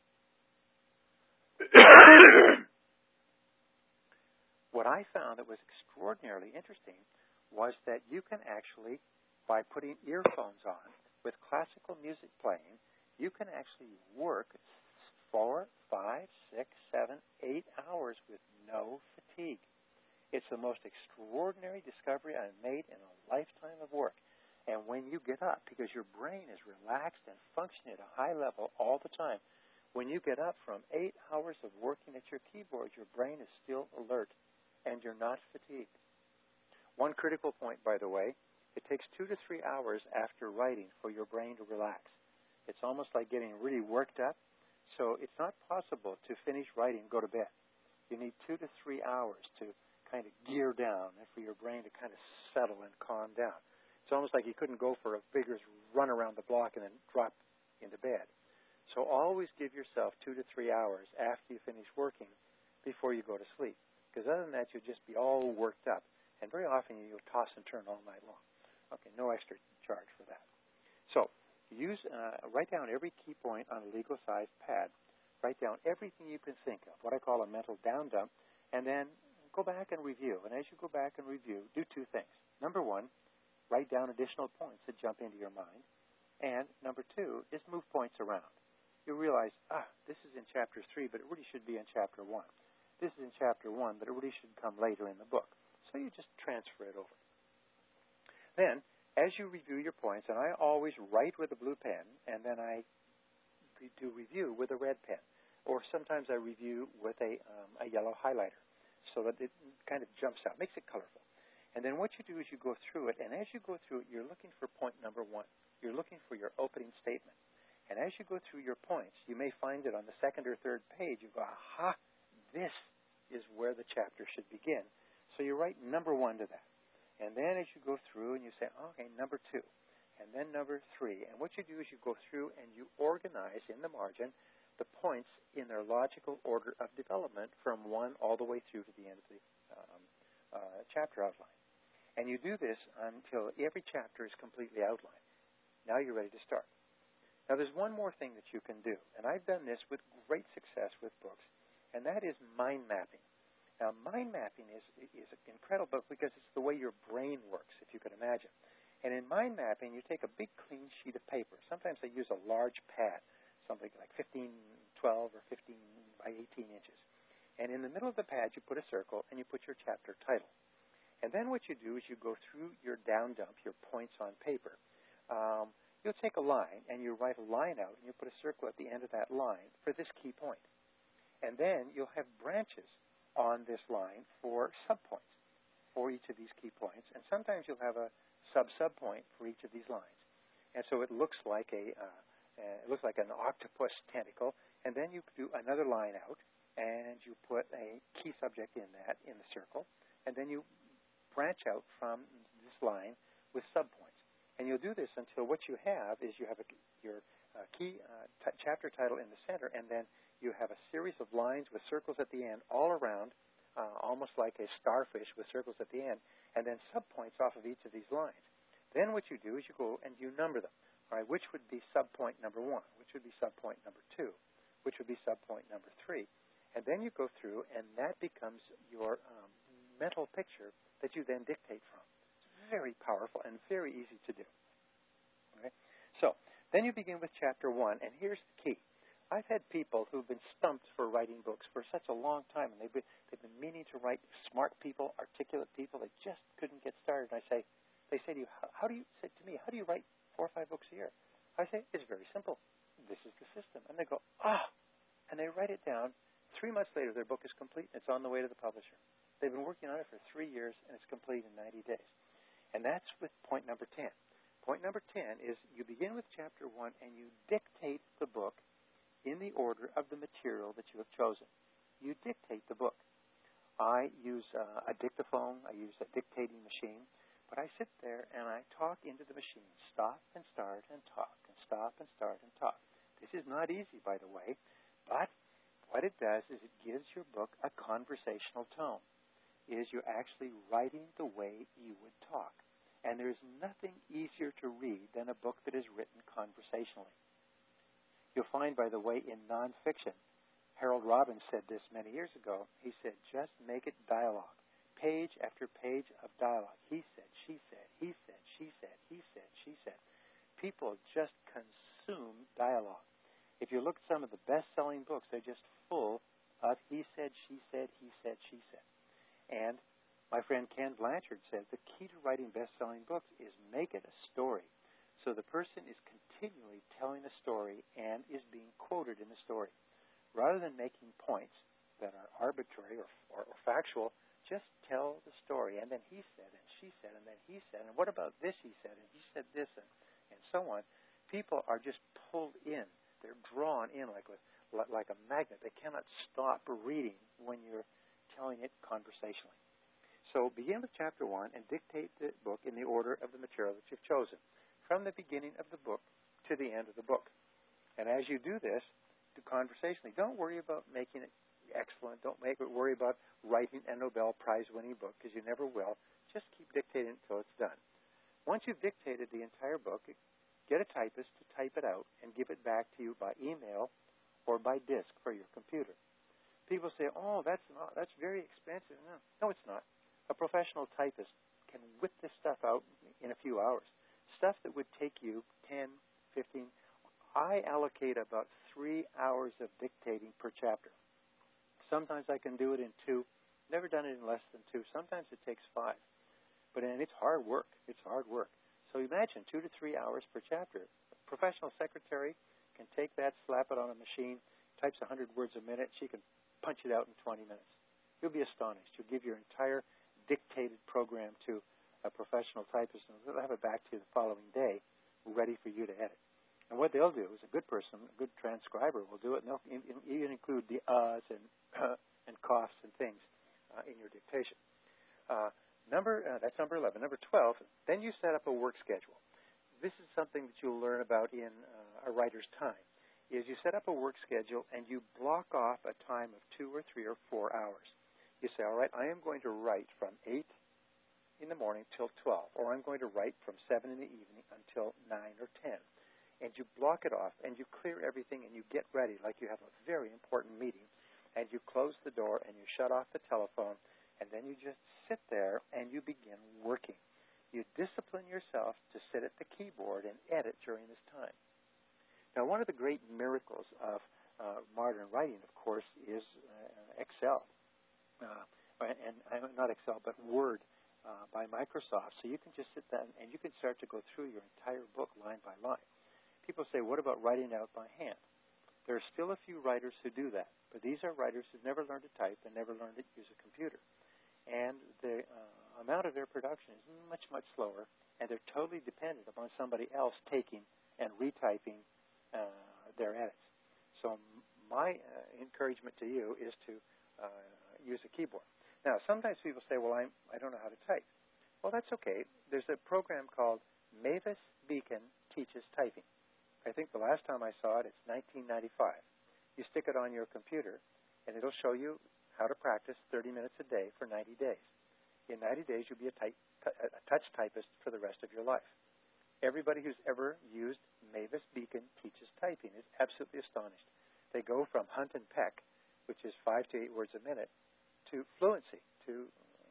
what I found that was extraordinarily interesting was that you can actually, by putting earphones on with classical music playing, you can actually work 4, 5, 6, 7, 8 most extraordinary discovery I've made in a lifetime of work. And when you get up, because your brain is relaxed and functioning at a high level all the time, when you get up from 8 hours of working at your keyboard, your brain is still alert and you're not fatigued. One critical point, by the way, it takes 2 to 3 hours after writing for your brain to relax. It's almost like getting really worked up. So it's not possible to finish writing and go to bed. You need 2 to 3 hours to kind of gear down and for your brain to kind of settle and calm down. It's almost like you couldn't go for a vigorous run around the block and then drop into bed. So always give yourself 2 to 3 hours after you finish working before you go to sleep. Because other than that, you'll just be all worked up. And very often you'll toss and turn all night long. Okay, no extra charge for that. So write down every key point on a legal-sized pad. Write down everything you can think of, what I call a mental down dump, and then go back and review. And as you go back and review, do 2 things. Number 1, write down additional points that jump into your mind. And number 2 is move points around. You realize, this is in Chapter 3, but it really should be in Chapter 1. This is in Chapter 1, but it really should come later in the book. So you just transfer it over. Then, as you review your points, and I always write with a blue pen, and then I do review with a red pen. Or sometimes I review with a yellow highlighter so that it kind of jumps out, makes it colorful. And then what you do is you go through it, and as you go through it, you're looking for point number 1. You're looking for your opening statement. And as you go through your points, you may find that on the 2nd or 3rd page, you go, aha, this is where the chapter should begin. So you write number 1 to that. And then as you go through and you say, okay, number 2, and then number 3. And what you do is you go through and you organize in the margin the points in their logical order of development from 1 all the way through to the end of the chapter outline. And you do this until every chapter is completely outlined. Now you're ready to start. Now there's one more thing that you can do, and I've done this with great success with books, and that is mind mapping. Now, mind mapping is an incredible book because it's the way your brain works, if you can imagine. And in mind mapping, you take a big, clean sheet of paper. Sometimes they use a large pad, something like 15, 12, or 15 by 18 inches. And in the middle of the pad, you put a circle, and you put your chapter title. And then what you do is you go through your down dump, your points on paper. You'll take a line, and you write a line out, and you put a circle at the end of that line for this key point. And then you'll have branches on this line for subpoints for each of these key points. And sometimes you'll have a sub-subpoint for each of these lines. And so it looks like an octopus tentacle. And then you do another line out, and you put a key subject in that, in the circle. And then you branch out from this line with subpoints. And you'll do this until what you have is you have your key chapter title in the center, and then you have a series of lines with circles at the end all around, almost like a starfish with circles at the end, and then subpoints off of each of these lines. Then what you do is you go and you number them. All right, which would be subpoint number 1, which would be subpoint number 2, which would be subpoint number 3. And then you go through, and that becomes your mental picture that you then dictate from. It's very powerful and very easy to do. Okay? So then you begin with chapter 1, and here's the key. I've had people who've been stumped for writing books for such a long time, and they've been meaning to write, smart people, articulate people. They just couldn't get started. And they say to you, how do you write 4 or 5 books a year? I say, it's very simple. This is the system. And they go, and they write it down. 3 months later, their book is complete, and it's on the way to the publisher. They've been working on it for 3 years, and it's complete in 90 days. And that's with point number 10. Point number 10 is you begin with chapter 1, and you dictate the book in the order of the material that you have chosen. You dictate the book. I use a dictaphone. I use a dictating machine. But I sit there and I talk into the machine. Stop and start and talk. And stop and start and talk. This is not easy, by the way. But what it does is it gives your book a conversational tone. It is you're actually writing the way you would talk. And there's nothing easier to read than a book that is written conversationally. You'll find, by the way, in nonfiction, Harold Robbins said this many years ago. He said, just make it dialogue. Page after page of dialogue. He said, she said, he said, she said, he said, she said. People just consume dialogue. If you look at some of the best-selling books, they're just full of he said, she said, he said, she said. And My friend Ken Blanchard says the key to writing best-selling books is make it a story. So the person is continually telling a story and is being quoted in the story. Rather than making points that are arbitrary or factual, just tell the story. And then he said, and she said, and then he said, and what about this he said, and he said this, and so on. People are just pulled in. They're drawn in like a magnet. They cannot stop reading when you're telling it conversationally. So begin with chapter 1 and dictate the book in the order of the material that you've chosen, from the beginning of the book to the end of the book. And as you do this, do conversationally. Don't worry about making it excellent. Don't worry about writing a Nobel Prize-winning book, because you never will. Just keep dictating until it's done. Once you've dictated the entire book, get a typist to type it out and give it back to you by email or by disk for your computer. People say, "Oh, that's very expensive." No, it's not. A professional typist can whip this stuff out in a few hours. Stuff that would take you 10, 15. I allocate about 3 hours of dictating per chapter. Sometimes I can do it in 2. Never done it in less than 2. Sometimes it takes 5. And it's hard work. It's hard work. So imagine 2 to 3 hours per chapter. A professional secretary can take that, slap it on a machine, types 100 words a minute. She can punch it out in 20 minutes. You'll be astonished. You'll give your entire dictated program to a professional typist, and they'll have it back to you the following day, ready for you to edit. And what they'll do is a good person, a good transcriber will do it, and they'll even include the uhs and coughs and things in your dictation. That's number 11. Number 12, then you set up a work schedule. This is something that you'll learn about in a writer's time, is you set up a work schedule and you block off a time of 2 or 3 or 4 hours. You say, all right, I am going to write from 8 in the morning till 12, or I'm going to write from 7 in the evening until 9 or 10. And you block it off, and you clear everything, and you get ready like you have a very important meeting, and you close the door, and you shut off the telephone, and then you just sit there, and you begin working. You discipline yourself to sit at the keyboard and edit during this time. Now, one of the great miracles of modern writing, of course, is Excel. And not Excel, but Word by Microsoft. So you can just sit down and you can start to go through your entire book line by line. People say, what about writing out by hand? There are still a few writers who do that, but these are writers who've never learned to type and never learned to use a computer. And the amount of their production is much, much slower, and they're totally dependent upon somebody else taking and retyping their edits. So my encouragement to you is to use a keyboard. Now, sometimes people say, well, I don't know how to type. Well, that's okay. There's a program called Mavis Beacon Teaches Typing. I think the last time I saw it, it's 1995. You stick it on your computer, and it'll show you how to practice 30 minutes a day for 90 days. In 90 days, you'll be a touch typist for the rest of your life. Everybody who's ever used Mavis Beacon Teaches Typing is absolutely astonished. They go from hunt and peck, which is 5 to 8 words a minute, to fluency, to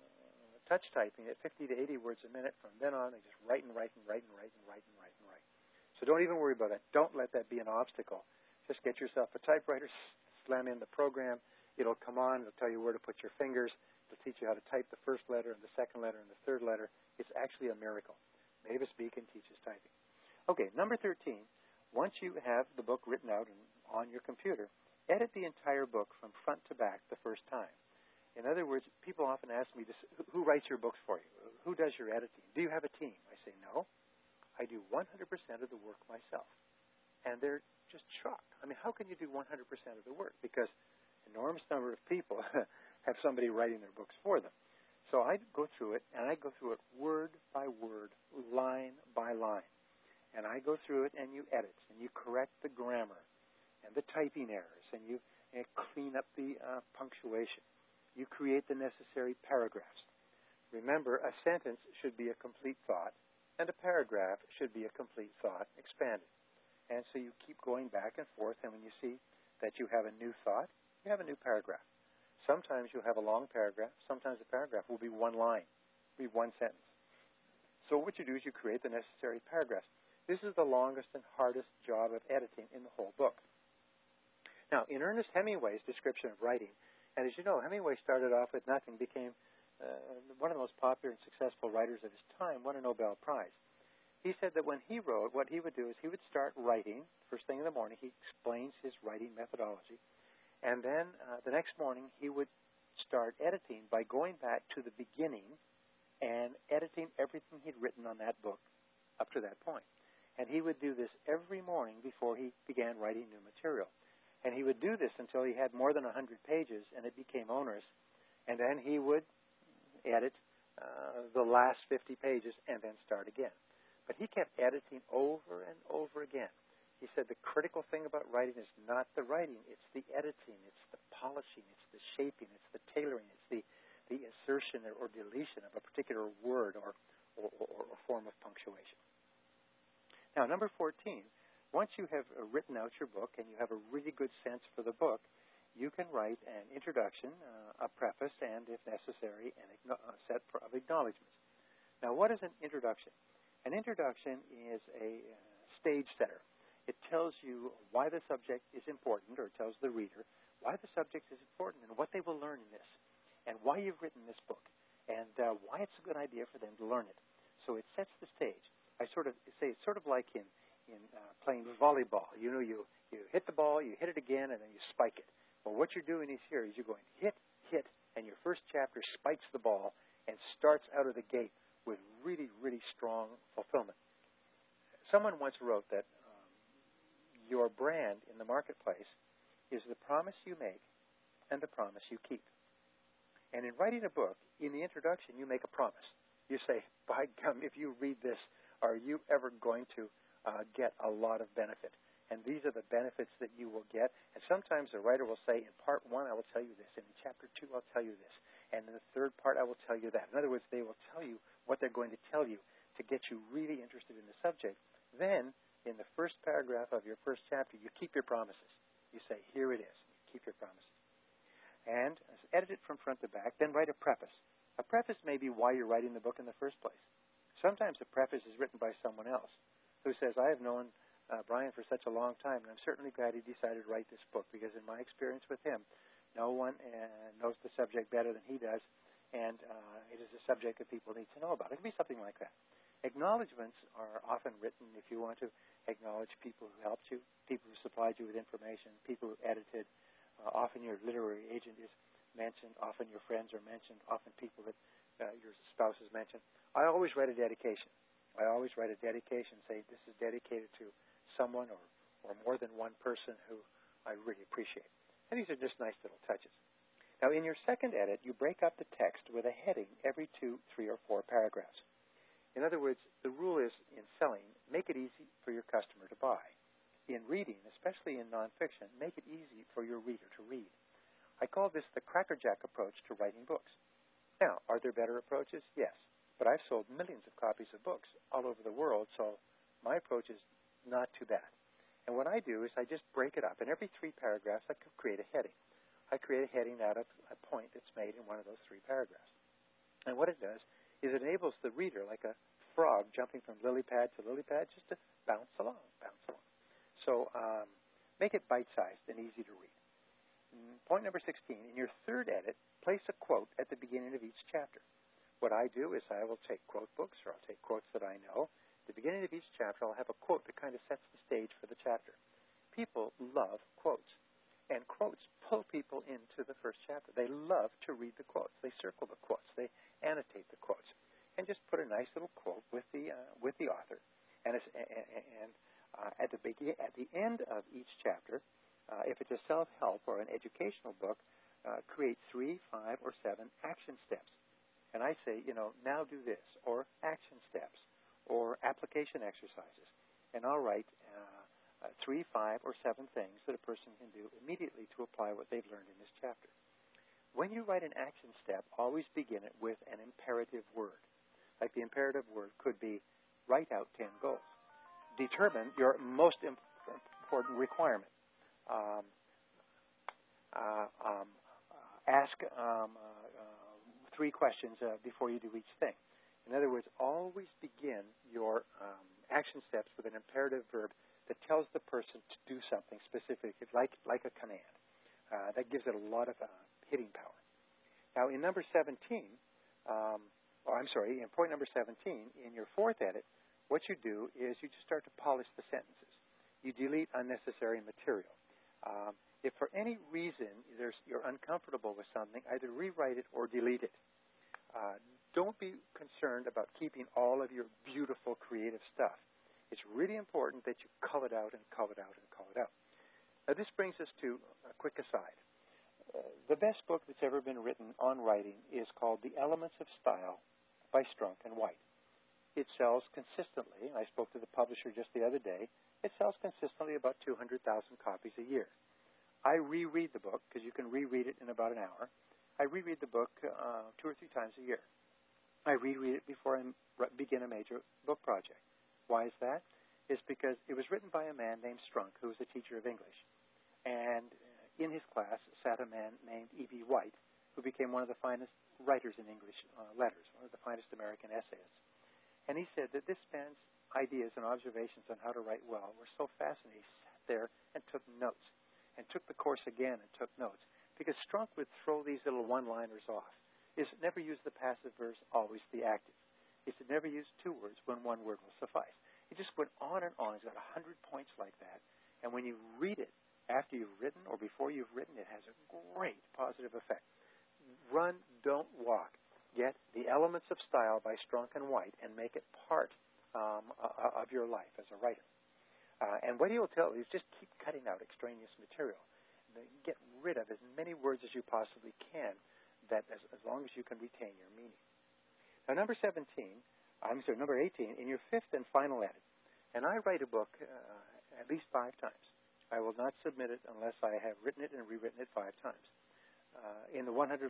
touch typing at 50 to 80 words a minute. From then on, they just write and write and write and write and write and write and write. So don't even worry about that. Don't let that be an obstacle. Just get yourself a typewriter, slam in the program. It'll come on. It'll tell you where to put your fingers. It'll teach you how to type the first letter and the second letter and the third letter. It's actually a miracle. Mavis Beacon Teaches Typing. Okay, number 13. Once you have the book written out and on your computer, edit the entire book from front to back the first time. In other words, people often ask me this, who writes your books for you? Who does your editing? Do you have a team? I say, no. I do 100% of the work myself. And they're just shocked. I mean, how can you do 100% of the work? Because an enormous number of people have somebody writing their books for them. So I go through it, and I go through it word by word, line by line. And I go through it, and you edit, and you correct the grammar and the typing errors, and you clean up the punctuation. You create the necessary paragraphs. Remember, a sentence should be a complete thought, and a paragraph should be a complete thought expanded. And so you keep going back and forth, and when you see that you have a new thought, you have a new paragraph. Sometimes you'll have a long paragraph. Sometimes the paragraph will be one line, be one sentence. So what you do is you create the necessary paragraphs. This is the longest and hardest job of editing in the whole book. Now, in Ernest Hemingway's description of writing, and as you know, Hemingway started off with nothing, became one of the most popular and successful writers of his time, won a Nobel Prize. He said that when he wrote, what he would do is he would start writing first thing in the morning. He explains his writing methodology. And then the next morning he would start editing by going back to the beginning and editing everything he'd written on that book up to that point. And he would do this every morning before he began writing new material. And he would do this until he had more than 100 pages and it became onerous. And then he would edit the last 50 pages and then start again. But he kept editing over and over again. He said the critical thing about writing is not the writing, it's the editing, it's the polishing, it's the shaping, it's the tailoring, it's the insertion or deletion of a particular word or form of punctuation. Now, number 14, once you have written out your book and you have a really good sense for the book, you can write an introduction, a preface, and, if necessary, a set of acknowledgments. Now, what is an introduction? An introduction is a stage setter. It tells you why the subject is important, or it tells the reader why the subject is important and what they will learn in this, and why you've written this book, and why it's a good idea for them to learn it. So it sets the stage. I sort of say it's sort of like in playing volleyball. You know, you hit the ball, you hit it again, and then you spike it. Well, what you're doing is here is you're going hit, and your first chapter spikes the ball and starts out of the gate with really, really strong fulfillment. Someone once wrote that your brand in the marketplace is the promise you make and the promise you keep. And in writing a book, in the introduction, you make a promise. You say, by gum, if you read this, are you ever going to get a lot of benefit? And these are the benefits that you will get. And sometimes the writer will say, in part 1, I will tell you this. And in chapter 2, I'll tell you this. And in the third part, I will tell you that. In other words, they will tell you what they're going to tell you to get you really interested in the subject. Then, in the first paragraph of your first chapter, you keep your promises. You say, here it is. You keep your promises. And edit it from front to back. Then write a preface. A preface may be why you're writing the book in the first place. Sometimes a preface is written by someone else who says, I have known Brian for such a long time, and I'm certainly glad he decided to write this book, because in my experience with him, no one knows the subject better than he does, and it is a subject that people need to know about. It can be something like that. Acknowledgments are often written if you want to acknowledge people who helped you, people who supplied you with information, people who edited. Often your literary agent is mentioned. Often your friends are mentioned. Often people that your spouse is mentioned. I always write a dedication. I always write a dedication, say this is dedicated to someone or more than one person who I really appreciate. And these are just nice little touches. Now, in your second edit, you break up the text with a heading every 2, 3, or 4 paragraphs. In other words, the rule is, in selling, make it easy for your customer to buy. In reading, especially in nonfiction, make it easy for your reader to read. I call this the crackerjack approach to writing books. Now, are there better approaches? Yes. But I've sold millions of copies of books all over the world, so my approach is not too bad. And what I do is I just break it up. In every 3 paragraphs, I create a heading. I create a heading out of a point that's made in one of those 3 paragraphs. And what it does is it enables the reader, like a frog jumping from lily pad to lily pad, just to bounce along. So make it bite-sized and easy to read. Point number 16, in your third edit, place a quote at the beginning of each chapter. What I do is I will take quote books, or I'll take quotes that I know. At the beginning of each chapter, I'll have a quote that kind of sets the stage for the chapter. People love quotes, and quotes pull people into the first chapter. They love to read the quotes. They circle the quotes. They annotate the quotes, and just put a nice little quote with the author. And at the end of each chapter, if it's a self-help or an educational book, create 3, 5, or 7 action steps. And I say, now do this, or action steps, or application exercises. And I'll write 3, 5, or 7 things that a person can do immediately to apply what they've learned in this chapter. When you write an action step, always begin it with an imperative word. Like the imperative word could be, write out 10 goals. Determine your most important requirement. Ask 3 questions before you do each thing. In other words, always begin your action steps with an imperative verb that tells the person to do something specific, like a command. That gives it a lot of hitting power. Now, in number 17, In point number 17, in your fourth edit, what you do is you just start to polish the sentences. You delete unnecessary material. If for any reason you're uncomfortable with something, either rewrite it or delete it. Don't be concerned about keeping all of your beautiful creative stuff. It's really important that you cull it out and cull it out and cull it out. Now, this brings us to a quick aside. The best book that's ever been written on writing is called The Elements of Style by Strunk and White. It sells consistently. I spoke to the publisher just the other day. It sells consistently about 200,000 copies a year. I reread the book, because you can reread it in about an hour. I reread the book 2 or 3 times a year. I reread it before I begin a major book project. Why is that? It's because it was written by a man named Strunk, who was a teacher of English. And in his class sat a man named E.B. White, who became one of the finest writers in English letters, one of the finest American essayists. And he said that this man's ideas and observations on how to write well were so fascinating. He sat there and took notes, and took the course again and took notes. Because Strunk would throw these little one-liners off. He said, never use the passive verse, always the active. He said, never use 2 words when 1 word will suffice. He just went on and on. He's got 100 points like that. And when you read it, after you've written or before you've written, it has a great positive effect. Run, don't walk. Get The Elements of Style by Strunk and White and make it part of your life as a writer. And what he will tell you is just keep cutting out extraneous material. Get rid of as many words as you possibly can, that as long as you can retain your meaning. Now, number 18, in your 5th and final edit, and I write a book at least 5 times. I will not submit it unless I have written it and rewritten it 5 times. In the 100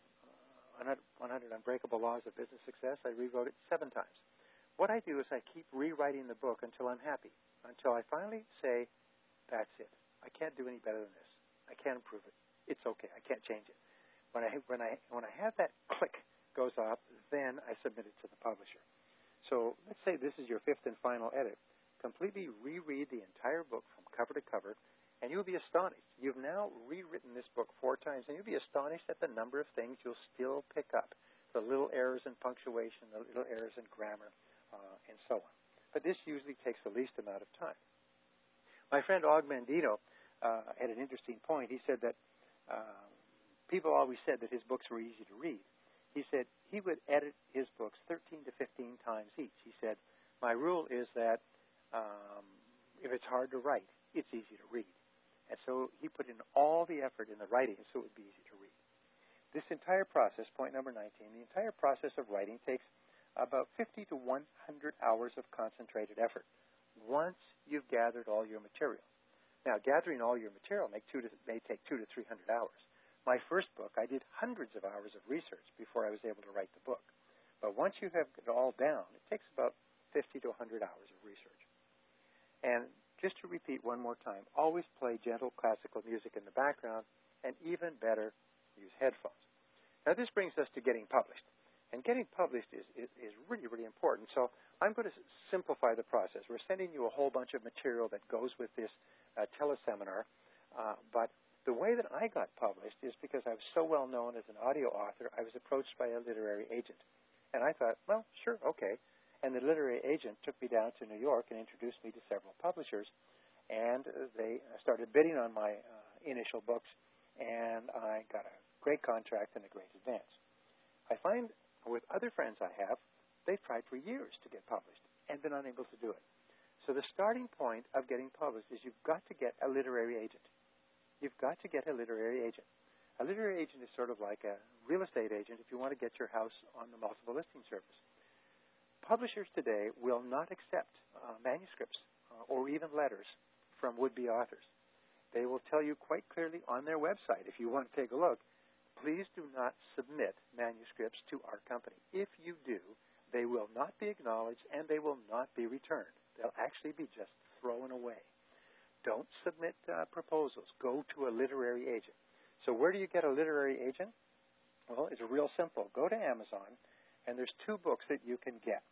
Unbreakable Laws of Business Success, I rewrote it 7 times. What I do is I keep rewriting the book until I'm happy, until I finally say, that's it. I can't do any better than this. I can't improve it. It's okay. I can't change it. When I have that click goes off, then I submit it to the publisher. So let's say this is your 5th and final edit. Completely reread the entire book from cover to cover, and you'll be astonished. You've now rewritten this book 4 times, and you'll be astonished at the number of things you'll still pick up. The little errors in punctuation, the little errors in grammar, and so on. But this usually takes the least amount of time. My friend Og Mandino had an interesting point. He said that people always said that his books were easy to read. He said he would edit his books 13 to 15 times each. He said, my rule is that if it's hard to write, it's easy to read. And so he put in all the effort in the writing so it would be easy to read. This entire process, point number 19, the entire process of writing takes about 50 to 100 hours of concentrated effort once you've gathered all your material. Now, gathering all your material may take 200 to 300 hours. My first book, I did hundreds of hours of research before I was able to write the book. But once you have it all down, it takes about 50 to 100 hours of research. And just to repeat one more time, always play gentle classical music in the background, and even better, use headphones. Now, this brings us to getting published. And getting published is really, really important. So I'm going to simplify the process. We're sending you a whole bunch of material that goes with this teleseminar. But the way that I got published is because I was so well known as an audio author, I was approached by a literary agent. And I thought, well, sure, okay. And the literary agent took me down to New York and introduced me to several publishers. And they started bidding on my initial books. And I got a great contract and a great advance. I find with other friends I have, they've tried for years to get published and been unable to do it. So the starting point of getting published is you've got to get a literary agent. You've got to get a literary agent. A literary agent is sort of like a real estate agent if you want to get your house on the multiple listing service. Publishers today will not accept manuscripts or even letters from would-be authors. They will tell you quite clearly on their website, if you want to take a look, please do not submit manuscripts to our company. If you do, they will not be acknowledged and they will not be returned. They'll actually be just thrown away. Don't submit proposals. Go to a literary agent. So where do you get a literary agent? Well, it's real simple. Go to Amazon, and there's 2 books that you can get.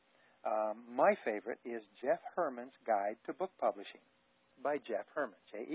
My favorite is Jeff Herman's Guide to Book Publishing by Jeff Herman,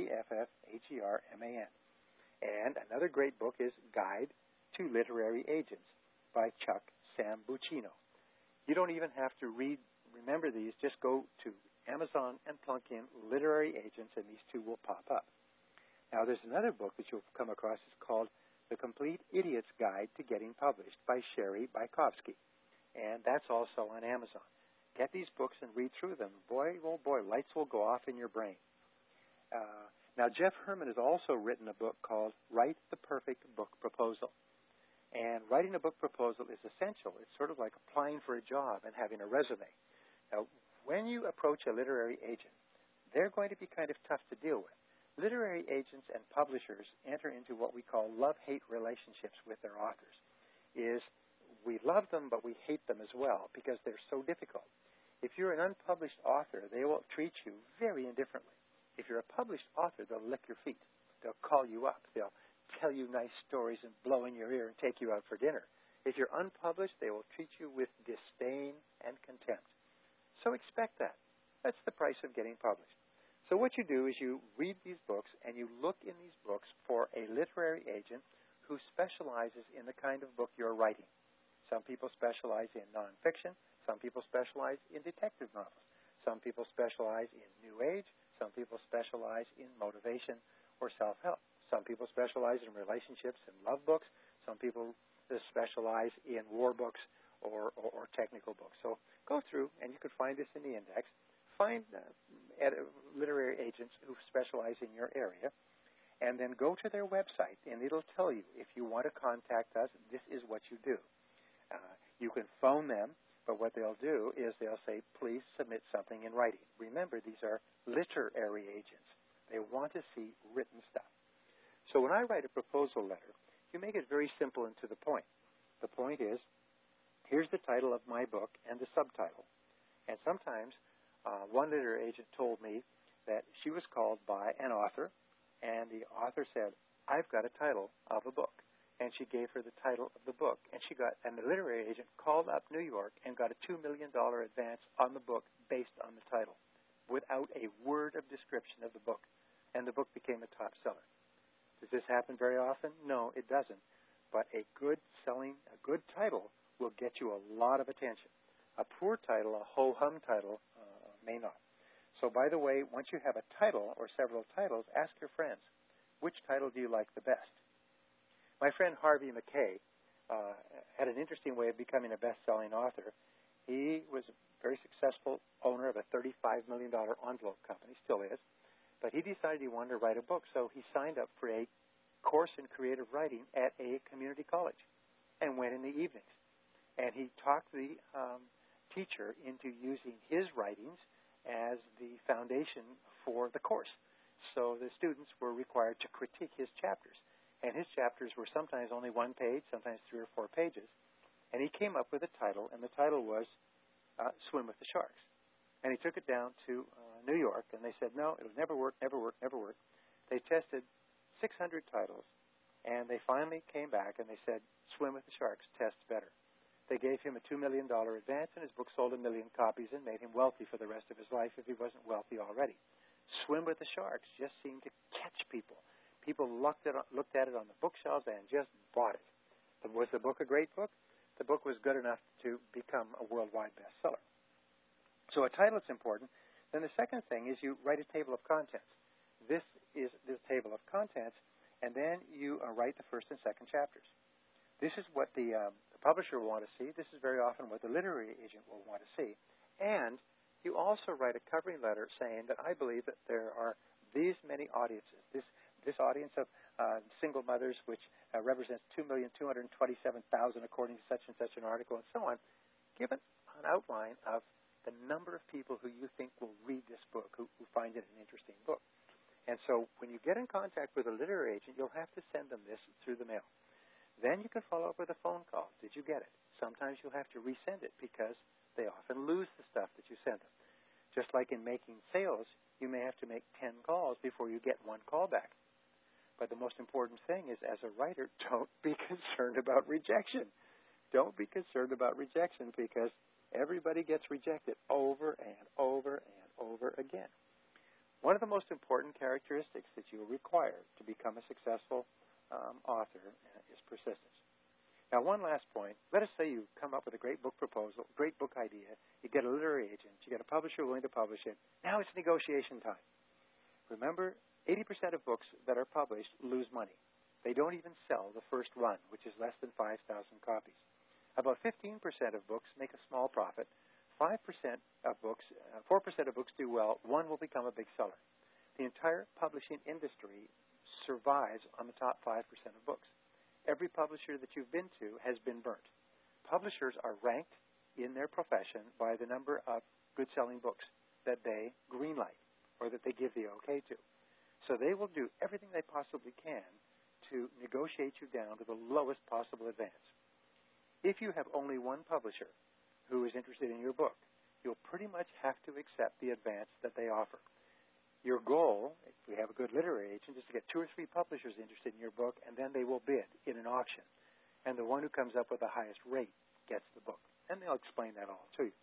Jeffherman. And another great book is Guide to Literary Agents by Chuck Sam Buccino. You don't even have to remember these. Just go to Amazon and plunk in literary agents, and these two will pop up. Now, there's another book that you'll come across. It's called The Complete Idiot's Guide to Getting Published by Sherry Baikovsky, and that's also on Amazon. Get these books and read through them. Boy, oh boy, lights will go off in your brain. Now, Jeff Herman has also written a book called Write the Perfect Book Proposal. And writing a book proposal is essential. It's sort of like applying for a job and having a resume. Now, when you approach a literary agent, they're going to be kind of tough to deal with. Literary agents and publishers enter into what we call love-hate relationships with their authors. We love them, but we hate them as well because they're so difficult. If you're an unpublished author, they will treat you very indifferently. If you're a published author, they'll lick your feet. They'll call you up. They'll tell you nice stories and blow in your ear and take you out for dinner. If you're unpublished, they will treat you with disdain and contempt. So expect that. That's the price of getting published. So what you do is you read these books and you look in these books for a literary agent who specializes in the kind of book you're writing. Some people specialize in nonfiction. Some people specialize in detective novels. Some people specialize in New Age. Some people specialize in motivation or self-help. Some people specialize in relationships and love books. Some people specialize in war books or technical books. So go through, and you can find this in the index. Find literary agents who specialize in your area, and then go to their website, and it'll tell you, if you want to contact us, this is what you do. You can phone them, but what they'll do is they'll say, please submit something in writing. Remember, these are literary agents. They want to see written stuff. So when I write a proposal letter, you make it very simple and to the point. The point is, here's the title of my book and the subtitle. And sometimes one literary agent told me that she was called by an author, and the author said, I've got a title of a book. And she gave her the title of the book. And the literary agent called up New York and got a $2 million advance on the book based on the title, without a word of description of the book. And the book became a top seller. Does this happen very often? No, it doesn't. But a good title will get you a lot of attention. A poor title, a ho-hum title, may not. So, by the way, once you have a title or several titles, ask your friends, which title do you like the best? My friend Harvey McKay had an interesting way of becoming a best-selling author. He was a very successful owner of a $35 million envelope company, still is, but he decided he wanted to write a book, so he signed up for a course in creative writing at a community college and went in the evenings. And he talked the teacher into using his writings as the foundation for the course. So the students were required to critique his chapters. And his chapters were sometimes only one page, sometimes 3 or 4 pages. And he came up with a title, and the title was Swim with the Sharks. And he took it down to New York, and they said, no, it'll never work, never work, never work. They tested 600 titles, and they finally came back, and they said, Swim with the Sharks tests better. They gave him a $2 million advance, and his book sold 1 million copies and made him wealthy for the rest of his life if he wasn't wealthy already. Swim with the Sharks just seemed to catch people. People looked at it on the bookshelves and just bought it. Was the book a great book? The book was good enough to become a worldwide bestseller. So a title is important. Then the second thing is you write a table of contents. This is the table of contents, and then you write the first and second chapters. This is what the publisher will want to see. This is very often what the literary agent will want to see. And you also write a covering letter saying that I believe that there are these many audiences. This audience of single mothers, which represents 2,227,000 according to such and such an article, and so on. Give an outline of the number of people who you think will read this book, who find it an interesting book. And so when you get in contact with a literary agent, you'll have to send them this through the mail. Then you can follow up with a phone call. Did you get it? Sometimes you'll have to resend it because they often lose the stuff that you send them. Just like in making sales, you may have to make 10 calls before you get 1 call back. But the most important thing is, as a writer, don't be concerned about rejection. Don't be concerned about rejection because everybody gets rejected over and over and over again. One of the most important characteristics that you require to become a successful author is persistence. Now, one last point. Let us say you come up with a great book proposal, great book idea. You get a literary agent. You get a publisher willing to publish it. Now it's negotiation time. Remember, 80% of books that are published lose money. They don't even sell the first run, which is less than 5,000 copies. About 15% of books make a small profit. 5% of books, 4% of books do well. One will become a big seller. The entire publishing industry survives on the top 5% of books. Every publisher that you've been to has been burnt. Publishers are ranked in their profession by the number of good-selling books that they greenlight or that they give the okay to. So they will do everything they possibly can to negotiate you down to the lowest possible advance. If you have only one publisher who is interested in your book, you'll pretty much have to accept the advance that they offer. Your goal, if we have a good literary agent, is to get 2 or 3 publishers interested in your book, and then they will bid in an auction. And the one who comes up with the highest rate gets the book. And they'll explain that all to you.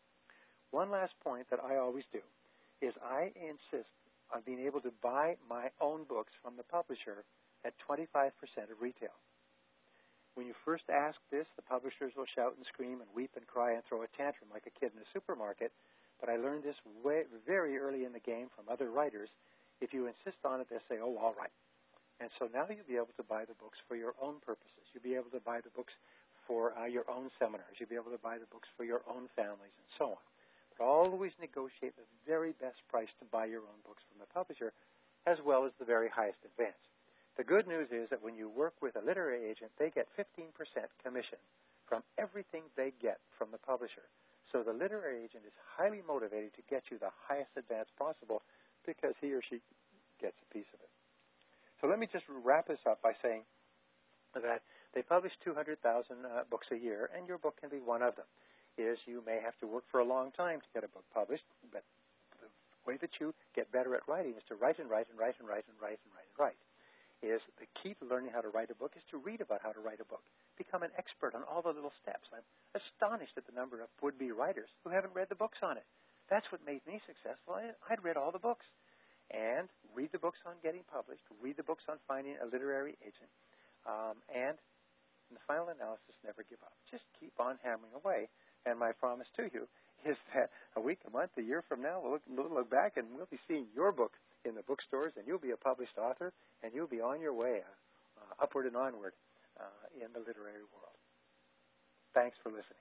One last point that I always do is I insist on being able to buy my own books from the publisher at 25% of retail. When you first ask this, the publishers will shout and scream and weep and cry and throw a tantrum like a kid in a supermarket. But I learned this very early in the game from other writers. If you insist on it, they'll say, oh, all right. And so now you'll be able to buy the books for your own purposes. You'll be able to buy the books for your own seminars. You'll be able to buy the books for your own families and so on. But always negotiate the very best price to buy your own books from the publisher, as well as the very highest advance. The good news is that when you work with a literary agent, they get 15% commission from everything they get from the publisher. So the literary agent is highly motivated to get you the highest advance possible because he or she gets a piece of it. So let me just wrap this up by saying that they publish 200,000 books a year, and your book can be one of them. You may have to work for a long time to get a book published, but the way that you get better at writing is to write and write and write and write and write and write and write. Is the key to learning how to write a book is to read about how to write a book. Become an expert on all the little steps. I'm astonished at the number of would-be writers who haven't read the books on it. That's what made me successful. I'd read all the books. And read the books on getting published. Read the books on finding a literary agent. And in the final analysis, never give up. Just keep on hammering away. And my promise to you is that a week, a month, a year from now, we'll look back and we'll be seeing your book in the bookstores, and you'll be a published author, and you'll be on your way upward and onward in the literary world. Thanks for listening.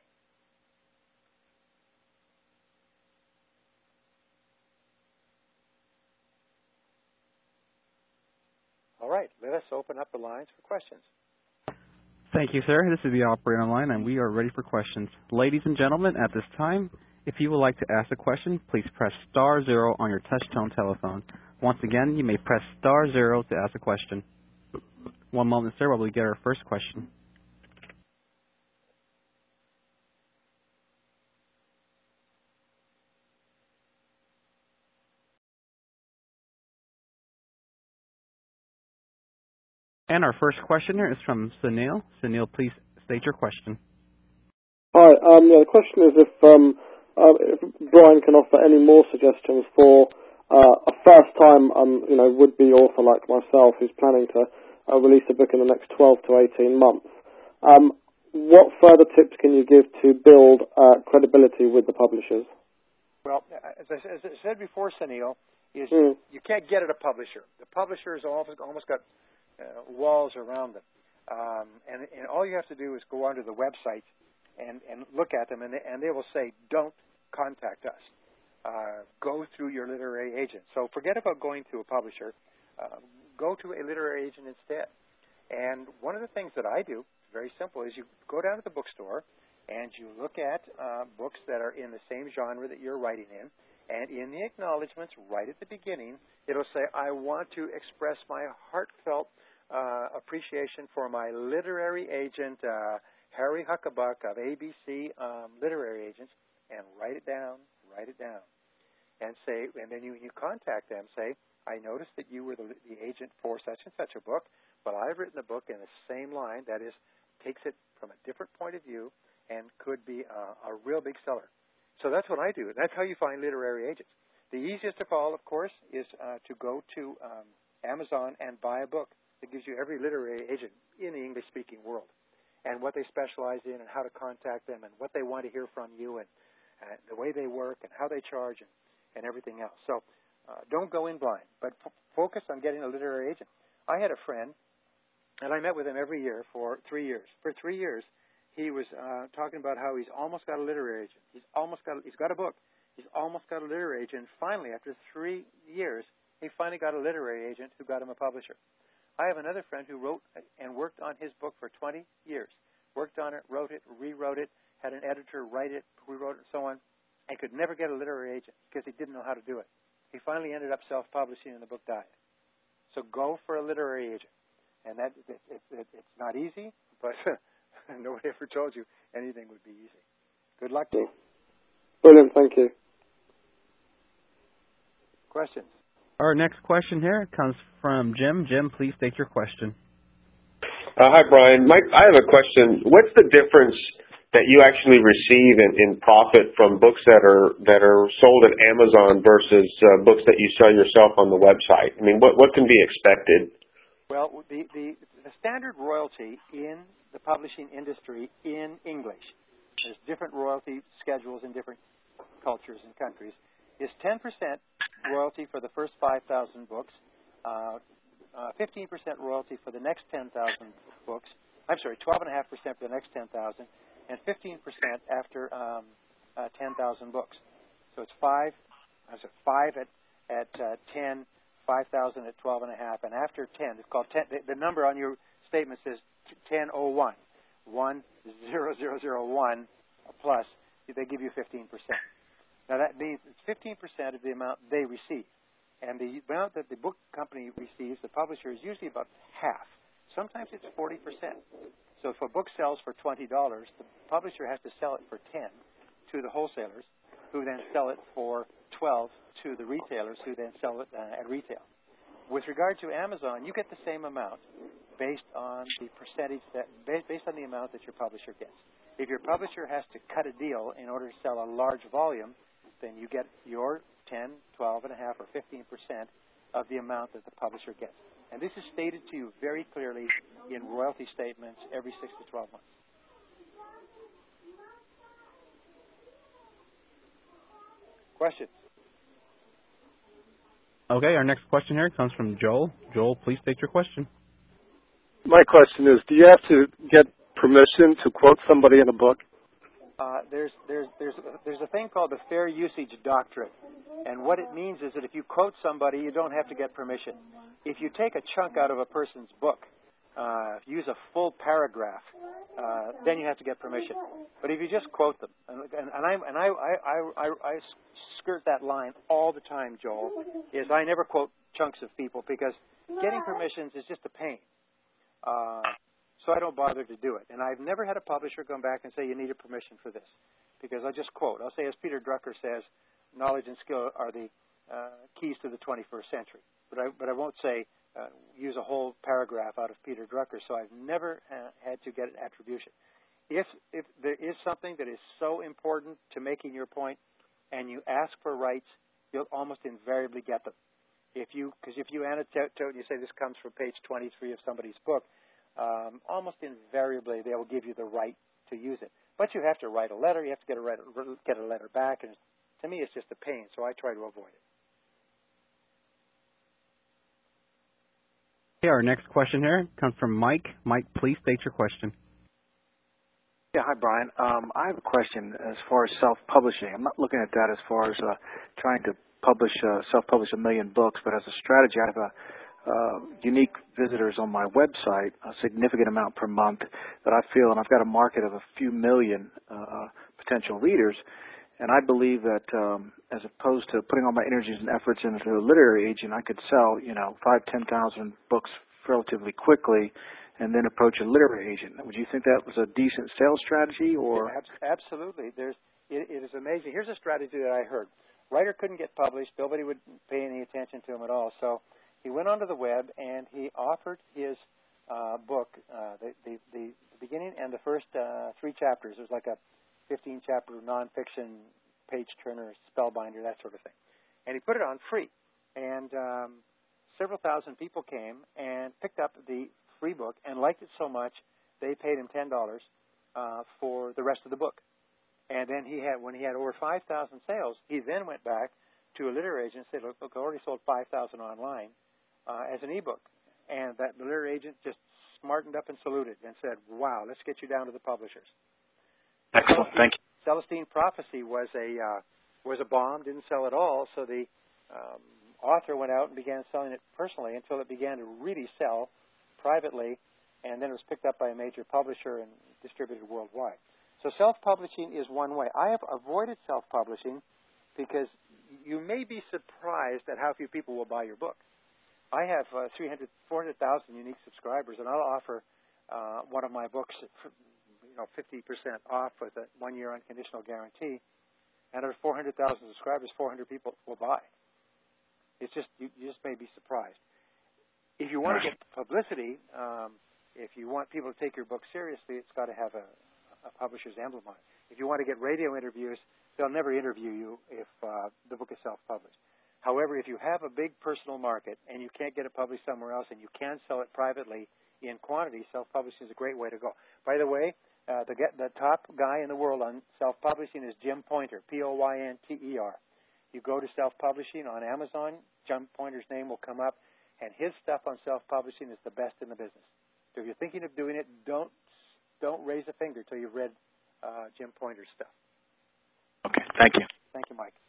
All right, let us open up the lines for questions. Thank you, sir. This is the operator online, and we are ready for questions. Ladies and gentlemen, at this time, if you would like to ask a question, please press *0 on your touch-tone telephone. Once again, you may press *0 to ask a question. One moment, sir, while we get our first question. And our first questioner is from Sunil. Sunil, please state your question. Hi. The question is if Brian can offer any more suggestions for a first-time, would-be author like myself who's planning to release a book in the next 12 to 18 months. What further tips can you give to build credibility with the publishers? Well, as I said before, Sunil, you can't get at a publisher. The publishers almost got walls around them. And all you have to do is go onto the website and look at them, and they will say, don't contact us. Go through your literary agent. So forget about going to a publisher. Go to a literary agent instead. And one of the things that I do, very simple, is you go down to the bookstore and you look at books that are in the same genre that you're writing in. And in the acknowledgments, right at the beginning, it'll say, I want to express my heartfelt appreciation for my literary agent, Harry Huckabuck of ABC Literary Agents, and write it down. And then you contact them, say, I noticed that you were the agent for such and such a book. Well, I've written a book in the same line, that is, takes it from a different point of view and could be a real big seller. So that's what I do. That's how you find literary agents. The easiest of all, of course, is to go to Amazon and buy a book that gives you every literary agent in the English-speaking world. and what they specialize in and how to contact them and what they want to hear from you and the way they work and how they charge and everything else. So don't go in blind, but focus on getting a literary agent. I had a friend, and I met with him every year for 3 years. For 3 years, he was talking about how he's almost got a literary agent. He's got a book. He's almost got a literary agent. Finally, after 3 years, he finally got a literary agent who got him a publisher. I have another friend who wrote and worked on his book for 20 years. Worked on it, wrote it, rewrote it, had an editor write it, rewrote it, and so on, and could never get a literary agent because he didn't know how to do it. He finally ended up self-publishing and the book died. So go for a literary agent. And that it's not easy, but nobody ever told you anything would be easy. Good luck to you. Brilliant, thank you. Questions? Our next question here comes from Jim. Jim, please state your question. Hi, Brian. Mike, I have a question. What's the difference that you actually receive in profit from books that are sold at Amazon versus books that you sell yourself on the website? I mean, what can be expected? Well, the standard royalty in the publishing industry in English, there's different royalty schedules in different cultures and countries, is 10% royalty for the first 5,000 books, 15% royalty for the next 10,000 books. I'm sorry, 12.5% for the next 10,000, and 15% after 10,000 books. So it's 5 at 10, 5,000 at 12.5, and after 10, it's called 10. The number on your statement says 1001, 10001 plus. They give you 15%. Now that means it's 15% of the amount they receive, and the amount that the book company receives, the publisher, is usually about half. Sometimes it's 40%. So if a book sells for $20, the publisher has to sell it for 10 to the wholesalers, who then sell it for 12 to the retailers, who then sell it at retail. With regard to Amazon, you get the same amount based on the percentage based on the amount that your publisher gets. If your publisher has to cut a deal in order to sell a large volume, then you get your 10, 12.5, or 15% of the amount that the publisher gets. And this is stated to you very clearly in royalty statements every 6 to 12 months. Questions? Okay, our next question here comes from Joel. Joel, please state your question. My question is, do you have to get permission to quote somebody in a book? There's a thing called the fair usage doctrine, and what it means is that if you quote somebody, you don't have to get permission. If you take a chunk out of a person's book, use a full paragraph, then you have to get permission. But if you just quote them, I skirt that line all the time, Joel, is I never quote chunks of people because getting permissions is just a pain. So I don't bother to do it. And I've never had a publisher come back and say you need a permission for this, because I just quote. I'll say, as Peter Drucker says, knowledge and skill are the keys to the 21st century. But I won't say use a whole paragraph out of Peter Drucker, so I've never had to get attribution. If there is something that is so important to making your point and you ask for rights, you'll almost invariably get them. Because if you annotate and you say this comes from page 23 of somebody's book, almost invariably they will give you the right to use it. But you have to write a letter. You have to get a letter back, and to me it's just a pain, so I try to avoid it. Okay, our next question here comes from Mike. Mike, please state your question. Yeah, hi, Brian. I have a question as far as self-publishing. I'm not looking at that as far as trying to self-publish 1 million books, but as a strategy, I have unique visitors on my website, a significant amount per month that I feel, and I've got a market of a few million potential readers, and I believe that as opposed to putting all my energies and efforts into a literary agent, I could sell, 5,000-10,000 books relatively quickly and then approach a literary agent. Would you think that was a decent sales strategy? Or yeah, absolutely. It is amazing. Here's a strategy that I heard. Writer couldn't get published. Nobody would pay any attention to him at all. So he went onto the web and he offered his book, the beginning and the first 3 chapters. It was like a 15-chapter nonfiction page-turner, spellbinder, that sort of thing. And he put it on free. And several thousand people came and picked up the free book and liked it so much they paid him $10 for the rest of the book. And then when he had over 5,000 sales, he then went back to a literary agent and said, look, I already sold 5,000 online as an ebook. And that literary agent just smartened up and saluted and said, wow, let's get you down to the publishers. Excellent. Thank you. Celestine Prophecy was a bomb, didn't sell at all, so the author went out and began selling it personally until it began to really sell privately, and then it was picked up by a major publisher and distributed worldwide. So self-publishing is one way. I have avoided self-publishing because you may be surprised at how few people will buy your book. I have 400,000 unique subscribers, and I'll offer one of my books, 50% off with a 1-year unconditional guarantee. And out of 400,000 subscribers, 400 people will buy. It's just you just may be surprised. If you want to get publicity, if you want people to take your book seriously, it's got to have a publisher's emblem on it. If you want to get radio interviews, they'll never interview you if the book is self-published. However, if you have a big personal market and you can't get it published somewhere else and you can sell it privately in quantity, self-publishing is a great way to go. By the way, the top guy in the world on self-publishing is Jim Poynter, Poynter. You go to self-publishing on Amazon, Jim Poynter's name will come up, and his stuff on self-publishing is the best in the business. So if you're thinking of doing it, don't raise a finger until you've read Jim Poynter's stuff. Okay, thank you. Thank you, Mike.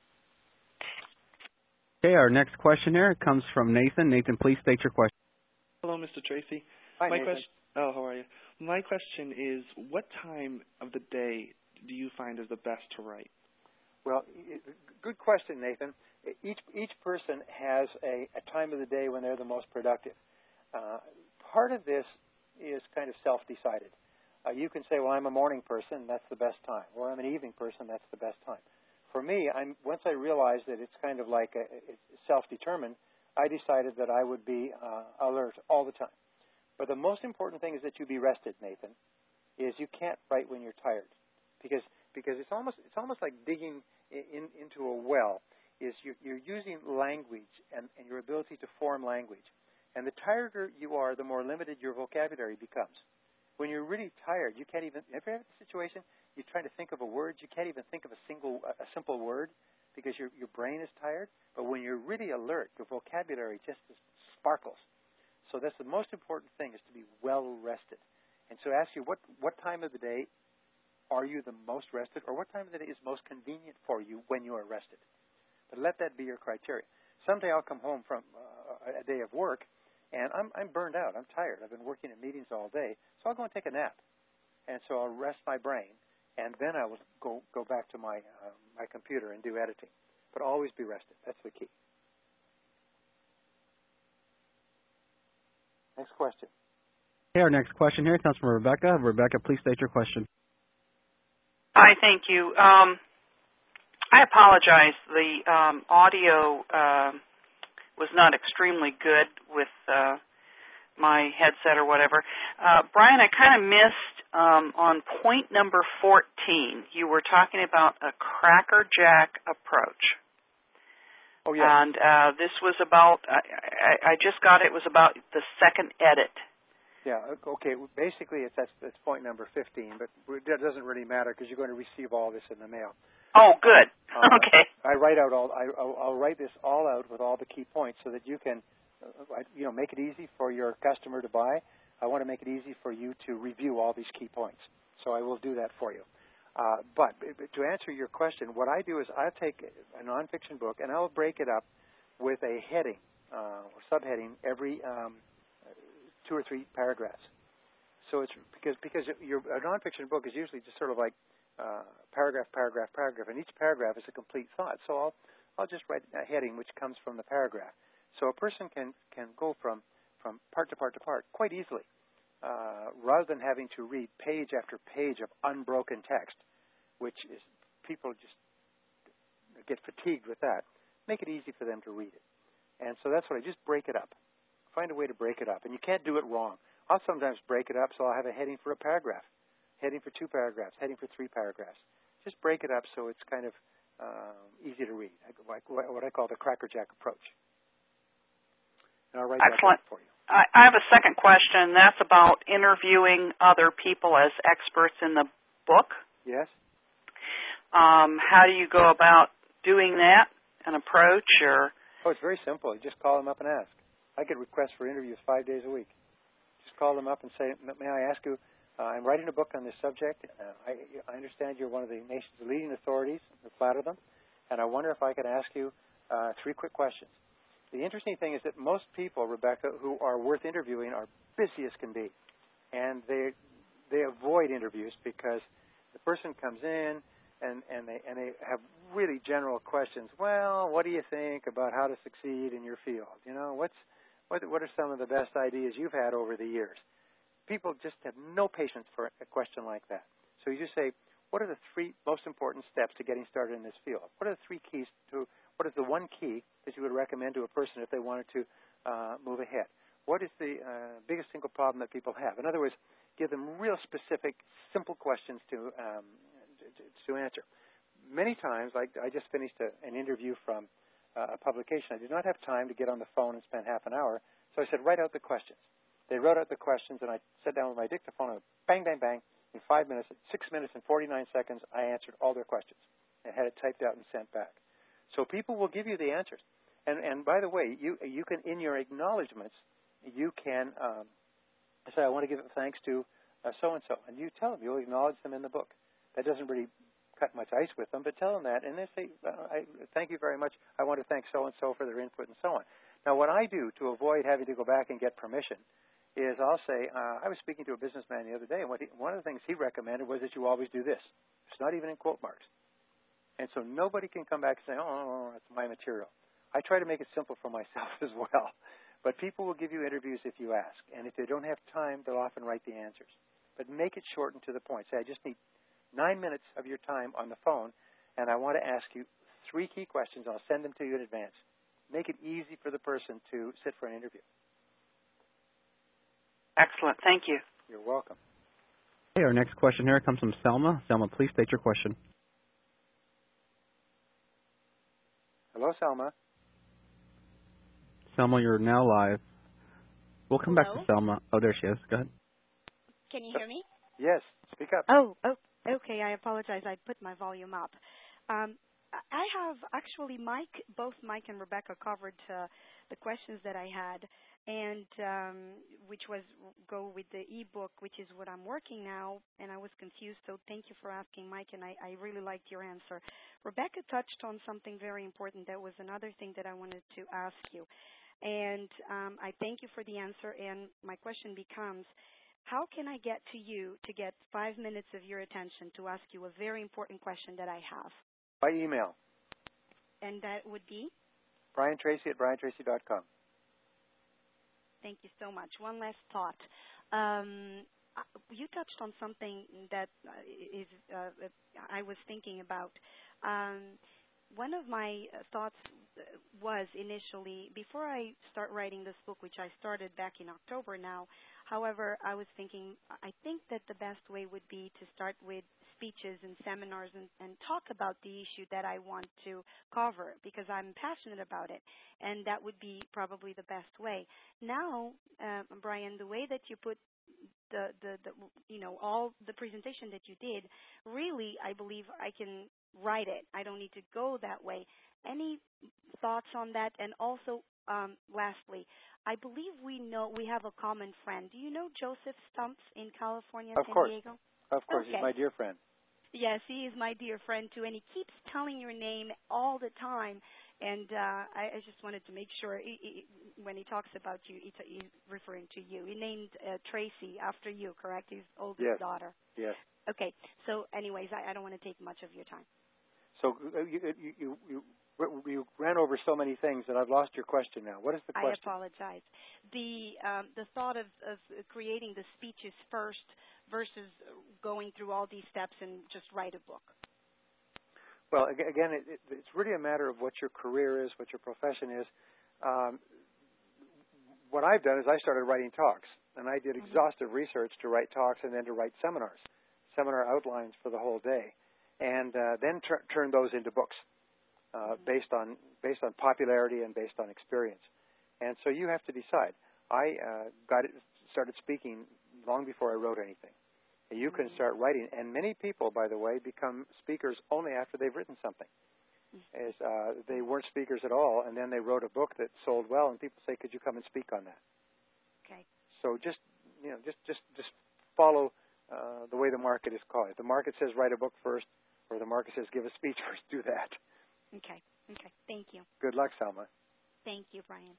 Okay, our next question here comes from Nathan. Nathan, please state your question. Hello, Mr. Tracy. Hi, Nathan. How are you? My question is, what time of the day do you find is the best to write? Well, good question, Nathan. Each person has a time of the day when they're the most productive. Part of this is kind of self-decided. You can say, well, I'm a morning person, that's the best time. Or I'm an evening person, that's the best time. For me, once I realized that it's kind of like it's self-determined, I decided that I would be alert all the time. But the most important thing is that you be rested, Nathan, is you can't write when you're tired. Because it's almost like digging into a well, is you're using language and your ability to form language. And the tireder you are, the more limited your vocabulary becomes. When you're really tired, you can't even, ever have a situation, you're trying to think of a word, you can't even think of a simple word because your brain is tired. But when you're really alert, your vocabulary just sparkles. So that's the most important thing, is to be well rested. And so I ask you, what time of the day are you the most rested, or what time of the day is most convenient for you when you are rested? But let that be your criteria. Someday I'll come home from a day of work, and I'm burned out. I'm tired. I've been working in meetings all day, so I'll go and take a nap. And so I'll rest my brain, and then I will go back to my computer and do editing. But always be rested. That's the key. Next question. Okay, our next question here comes from Rebecca. Rebecca, please state your question. Hi, thank you. I apologize. The audio was not extremely good with my headset or whatever. Brian, I kind of missed on point number 14. You were talking about a crackerjack approach. Oh, yeah. And this was about, I just got it was about the second edit. Yeah, okay. Basically, that's point number 15, but that doesn't really matter because you're going to receive all this in the mail. Oh, good. Okay. I'll write this all out with all the key points so that you can, make it easy for your customer to buy. I want to make it easy for you to review all these key points. So I will do that for you. But to answer your question, what I do is I take a nonfiction book and I'll break it up with a heading or subheading every 2 or 3 paragraphs. So it's because a nonfiction book is usually just sort of like paragraph, and each paragraph is a complete thought. So I'll just write a heading which comes from the paragraph. So a person can go from part to part to part quite easily, rather than having to read page after page of unbroken text, which is people just get fatigued with that. Make it easy for them to read it. And so that's what I just break it up. Find a way to break it up. And you can't do it wrong. I'll sometimes break it up so I'll have a heading for a paragraph, heading for 2 paragraphs, heading for 3 paragraphs. Just break it up so it's kind of easy to read, like what I call the crackerjack approach. And I'll write that down for you. I have a second question. That's about interviewing other people as experts in the book. Yes? How do you go about doing that, an approach? Or? Oh, it's very simple. You just call them up and ask. I get requests for interviews 5 days a week. Just call them up and say, may I ask you, I'm writing a book on this subject. I understand you're one of the nation's leading authorities. I flatter them. And I wonder if I could ask you 3 quick questions. The interesting thing is that most people, Rebecca, who are worth interviewing are busy as can be. And they avoid interviews because the person comes in and they have really general questions. Well, what do you think about how to succeed in your field? You know, what are some of the best ideas you've had over the years? People just have no patience for a question like that. So you just say, what are the 3 most important steps to getting started in this field? What are the 3 keys what is the one key that you would recommend to a person if they wanted to move ahead? What is the biggest single problem that people have? In other words, give them real specific, simple questions to answer. Many times, like I just finished an interview from a publication. I did not have time to get on the phone and spend half an hour, so I said, write out the questions. They wrote out the questions, and I sat down with my dictaphone and bang, bang, bang. In 5 minutes, 6 minutes and 49 seconds, I answered all their questions and had it typed out and sent back. So people will give you the answers. And by the way, you can, in your acknowledgments, you can say, I want to give thanks to so-and-so. And you tell them, you'll acknowledge them in the book. That doesn't really cut much ice with them, but tell them that. And they say, thank you very much. I want to thank so-and-so for their input and so on. Now, what I do to avoid having to go back and get permission is I'll say, I was speaking to a businessman the other day, and one of the things he recommended was that you always do this. It's not even in quote marks. And so nobody can come back and say, oh, that's my material. I try to make it simple for myself as well. But people will give you interviews if you ask. And if they don't have time, they'll often write the answers. But make it short and to the point. Say, I just need 9 minutes of your time on the phone, and I want to ask you 3 key questions. I'll send them to you in advance. Make it easy for the person to sit for an interview. Excellent. Thank you. You're welcome. Hey, our next question here comes from Selma. Selma, please state your question. Hello, Selma. Selma, you're now live. We'll come Hello? back to Selma. Oh, there she is. Go ahead. Can you hear me? Yes, speak up. Oh, okay. I apologize. I put my volume up. I have actually both Mike and Rebecca covered the questions that I had, and which was go with the ebook, which is what I'm working now, and I was confused. So thank you for asking, Mike, and I really liked your answer. Rebecca touched on something very important. That was another thing that I wanted to ask you, and I thank you for the answer. And my question becomes, how can I get to you to get 5 minutes of your attention to ask you a very important question that I have? By email. And that would be? Brian Tracy at briantracy.com. Thank you so much. One last thought. You touched on something that I was thinking about. One of my thoughts was initially, before I start writing this book, which I started back in October now, however, I was thinking, I think that the best way would be to start with speeches and seminars and talk about the issue that I want to cover because I'm passionate about it, and that would be probably the best way. Now, Brian, the way that you put the all the presentation that you did, really, I believe I can write it. I don't need to go that way. Any thoughts on that? And also, lastly, I believe we have a common friend. Do you know Joseph Stumps in California, San Diego? Of course, okay. He's my dear friend. Yes, he is my dear friend too, and he keeps telling your name all the time. And I just wanted to make sure when he talks about you, he's referring to you. He named Tracy after you, correct? His oldest daughter. Yes. Okay. So, anyways, I don't want to take much of your time. So you ran over so many things that I've lost your question now. What is the question? I apologize. The thought of creating the speeches first versus going through all these steps and just write a book. Well, again, it's really a matter of what your career is, what your profession is. What I've done is I started writing talks, and I did exhaustive research to write talks and then to write seminars, seminar outlines for the whole day, and then turn those into books based on popularity and based on experience. And so you have to decide. I started speaking long before I wrote anything. And you can start writing, and many people, by the way, become speakers only after they've written something. As they weren't speakers at all, and then they wrote a book that sold well, and people say, "Could you come and speak on that?" Okay. So just follow the way the market is called. If the market says write a book first, or the market says give a speech first, do that. Okay. Thank you. Good luck, Selma. Thank you, Brian.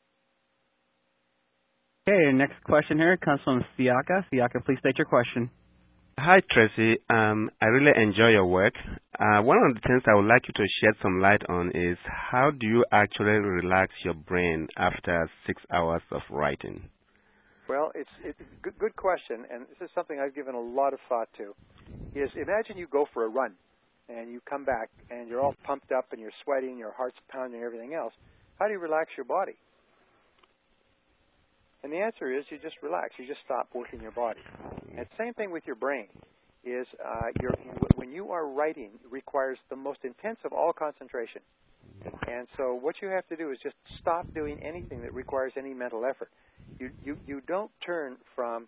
Okay, next question here comes from Siaka. Siaka, please state your question. Hi, Tracy. I really enjoy your work. One of the things I would like you to shed some light on is how do you actually relax your brain after 6 hours of writing? Well, it's a good question, and this is something I've given a lot of thought to. Is imagine you go for a run, and you come back, and you're all pumped up, and you're sweating, your heart's pounding, and everything else. How do you relax your body? And the answer is you just relax. You just stop working your body. And same thing with your brain. Is when you are writing, it requires the most intense of all concentration. And so what you have to do is just stop doing anything that requires any mental effort. You don't turn from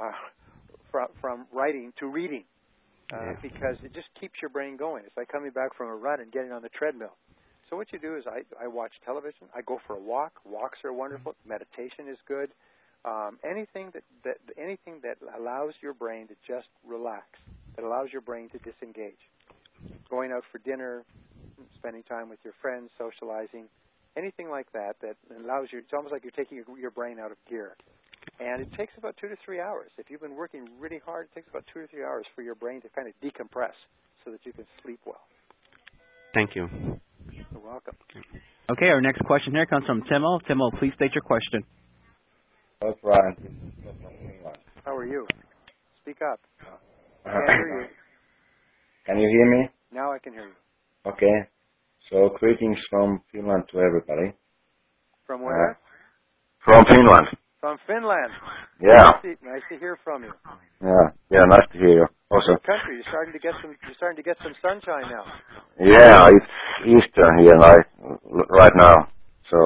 writing to reading because it just keeps your brain going. It's like coming back from a run and getting on the treadmill. So what you do is I watch television. I go for a walk. Walks are wonderful. Meditation is good. Anything that allows your brain to just relax, that allows your brain to disengage. Going out for dinner, spending time with your friends, socializing, anything like that allows you. It's almost like you're taking your brain out of gear. And it takes about 2 to 3 hours. If you've been working really hard, it takes about 2 to 3 hours for your brain to kind of decompress so that you can sleep well. Thank you. You're welcome. Okay, our next question here comes from Timo. Timo, please state your question. Hello, Brian. How are you? Speak up. I can't hear you. Can you hear me? Now I can hear you. Okay. So greetings from Finland to everybody. From where? From Finland. From Finland. Yeah. Nice to hear from you. Yeah, nice to hear you. Also. Good country. You're starting to get some sunshine now. Yeah, it's Easter here right now. So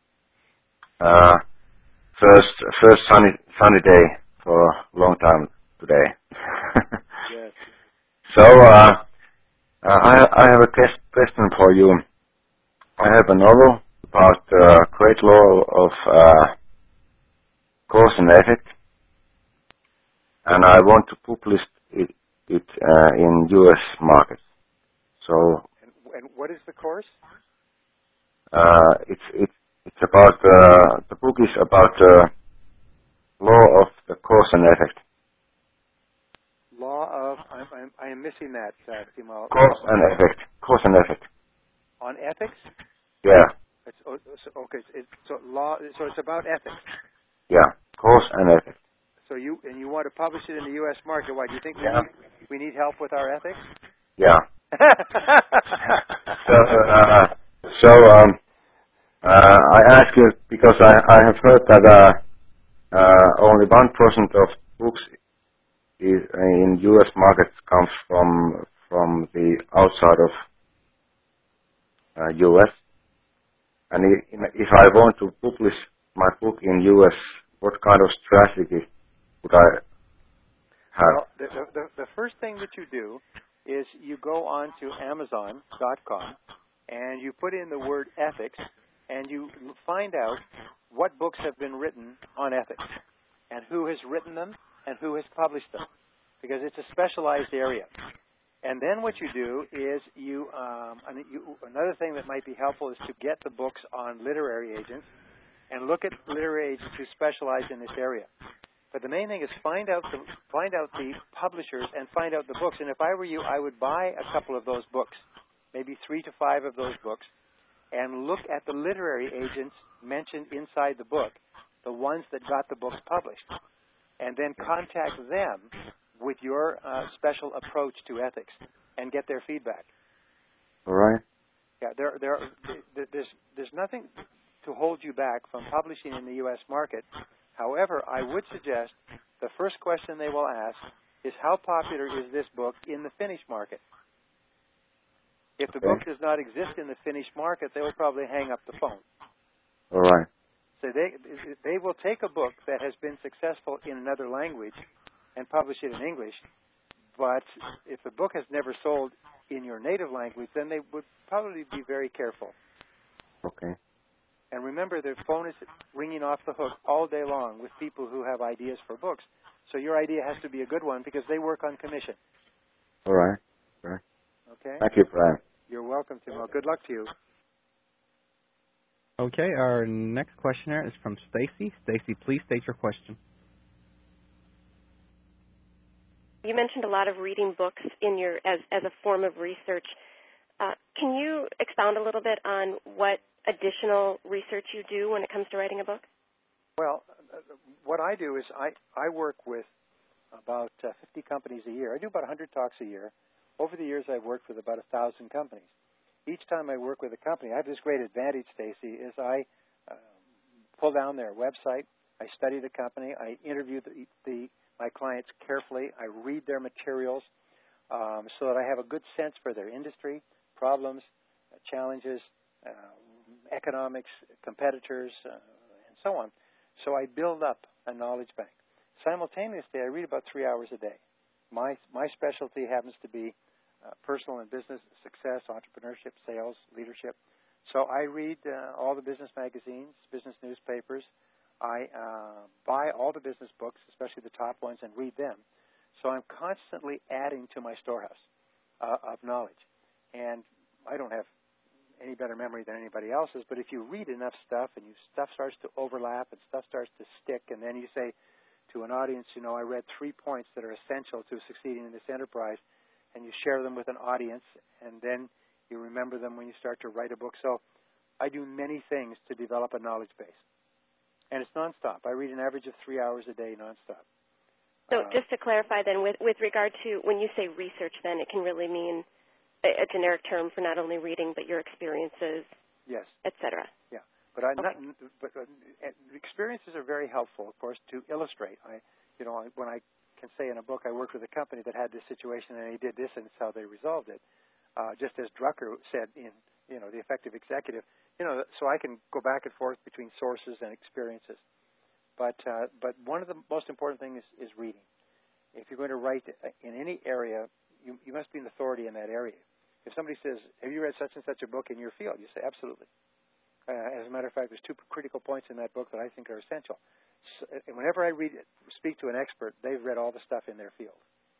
first sunny day for a long time today. Yes. So I have a question for you. I have a novel about great law of cause and effect, and I want to publish it in U.S. markets. So. And what is the course? It's about the book is about law of the cause and effect. Law of I am missing that, Timo. Cause and effect. Cause and effect. On ethics? Yeah. Okay. So it's about ethics. Yeah. Cause and effect. So you want to publish it in the U.S. market? Why do you think we need help with our ethics? Yeah. I ask you because I have heard that only 1% of books in U.S. markets comes from the outside of U.S. And if I want to publish my book in U.S., what kind of strategy would I have? Well, the first thing that you do is you go on to Amazon.com and you put in the word ethics and you find out what books have been written on ethics and who has written them and who has published them, because it's a specialized area. And then what you do is another thing that might be helpful is to get the books on literary agents and look at literary agents who specialize in this area. But the main thing is find out the publishers and find out the books. And if I were you, I would buy a couple of those books, maybe 3 to 5 of those books, and look at the literary agents mentioned inside the book, the ones that got the books published, and then contact them with your special approach to ethics and get their feedback. All right. Yeah, there's nothing to hold you back from publishing in the U.S. market. However, I would suggest the first question they will ask is how popular is this book in the Finnish market? If the book does not exist in the Finnish market, they will probably hang up the phone. All right. So they will take a book that has been successful in another language and publish it in English. But if the book has never sold in your native language, then they would probably be very careful. Okay. And remember, their phone is ringing off the hook all day long with people who have ideas for books. So your idea has to be a good one because they work on commission. All right. Right. Okay? Thank you, Brian. You're welcome, Tim. Well, good luck to you. Okay, our next questioner is from Stacy. Stacy, please state your question. You mentioned a lot of reading books in your as a form of research. Can you expound a little bit on what additional research you do when it comes to writing a book? Well, what I do is I work with about 50 companies a year. I do about 100 talks a year. Over the years, I've worked with about 1,000 companies. Each time I work with a company, I have this great advantage, Stacy, is I pull down their website, I study the company, I interview my clients carefully, I read their materials so that I have a good sense for their industry, problems, challenges, economics, competitors, and so on. So I build up a knowledge bank. Simultaneously, I read about 3 hours a day. My specialty happens to be personal and business success, entrepreneurship, sales, leadership. So I read all the business magazines, business newspapers. I buy all the business books, especially the top ones, and read them. So I'm constantly adding to my storehouse of knowledge. And I don't have any better memory than anybody else's, but if you read enough stuff and stuff starts to overlap and stuff starts to stick, and then you say to an audience, I read 3 points that are essential to succeeding in this enterprise, and you share them with an audience, and then you remember them when you start to write a book. So I do many things to develop a knowledge base. And it's nonstop. I read an average of 3 hours a day nonstop. So just to clarify then, with regard to when you say research, then it can really mean a generic term for not only reading but your experiences, yes, et cetera. Yeah, but experiences are very helpful, of course, to illustrate. When I can say in a book, I worked with a company that had this situation and they did this, and it's how they resolved it. Just as Drucker said in The Effective Executive, so I can go back and forth between sources and experiences. But one of the most important things is reading. If you're going to write in any area, you must be an authority in that area. If somebody says, have you read such and such a book in your field? You say, absolutely. As a matter of fact, there's 2 critical points in that book that I think are essential. So, whenever I speak to an expert, they've read all the stuff in their field.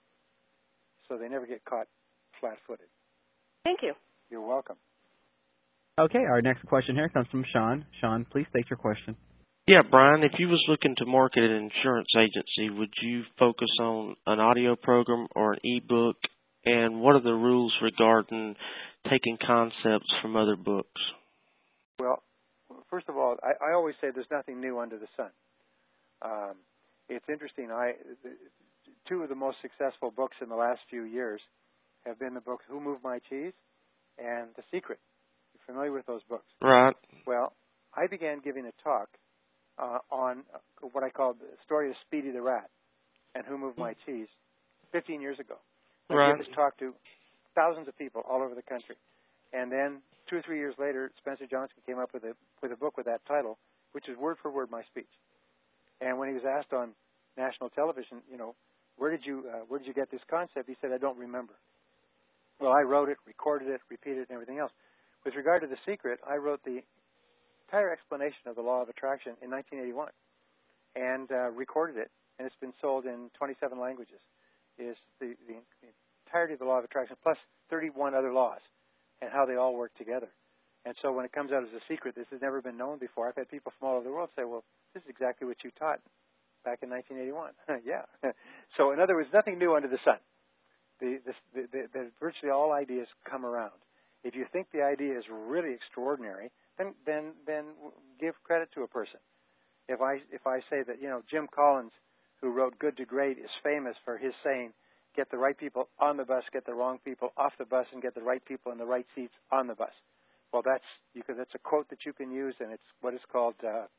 So they never get caught flat-footed. Thank you. You're welcome. Okay, our next question here comes from Sean. Sean, please state your question. Yeah, Brian, if you was looking to market an insurance agency, would you focus on an audio program or an e-book? And what are the rules regarding taking concepts from other books? Well, first of all, I always say there's nothing new under the sun. It's interesting. 2 of the most successful books in the last few years have been the books Who Moved My Cheese and The Secret. You're familiar with those books? Right. Well, I began giving a talk on what I called the story of Speedy the Rat and Who Moved My Cheese 15 years ago. I gave this talk to thousands of people all over the country. And then 2 or 3 years later, Spencer Johnson came up with a book with that title, which is word for word my speech. And when he was asked on national television, where did you get this concept? He said, I don't remember. Well, I wrote it, recorded it, repeated it, and everything else. With regard to The Secret, I wrote the entire explanation of the law of attraction in 1981 and recorded it, and it's been sold in 27 languages. Is the entirety of the law of attraction plus 31 other laws and how they all work together. And so when it comes out as a secret, this has never been known before. I've had people from all over the world say, well, this is exactly what you taught back in 1981. Yeah. So in other words, nothing new under the sun. Virtually all ideas come around. If you think the idea is really extraordinary, then give credit to a person. If I say that, Jim Collins, who wrote Good to Great, is famous for his saying, get the right people on the bus, get the wrong people off the bus, and get the right people in the right seats on the bus. Well, that's a quote that you can use, and it's what is called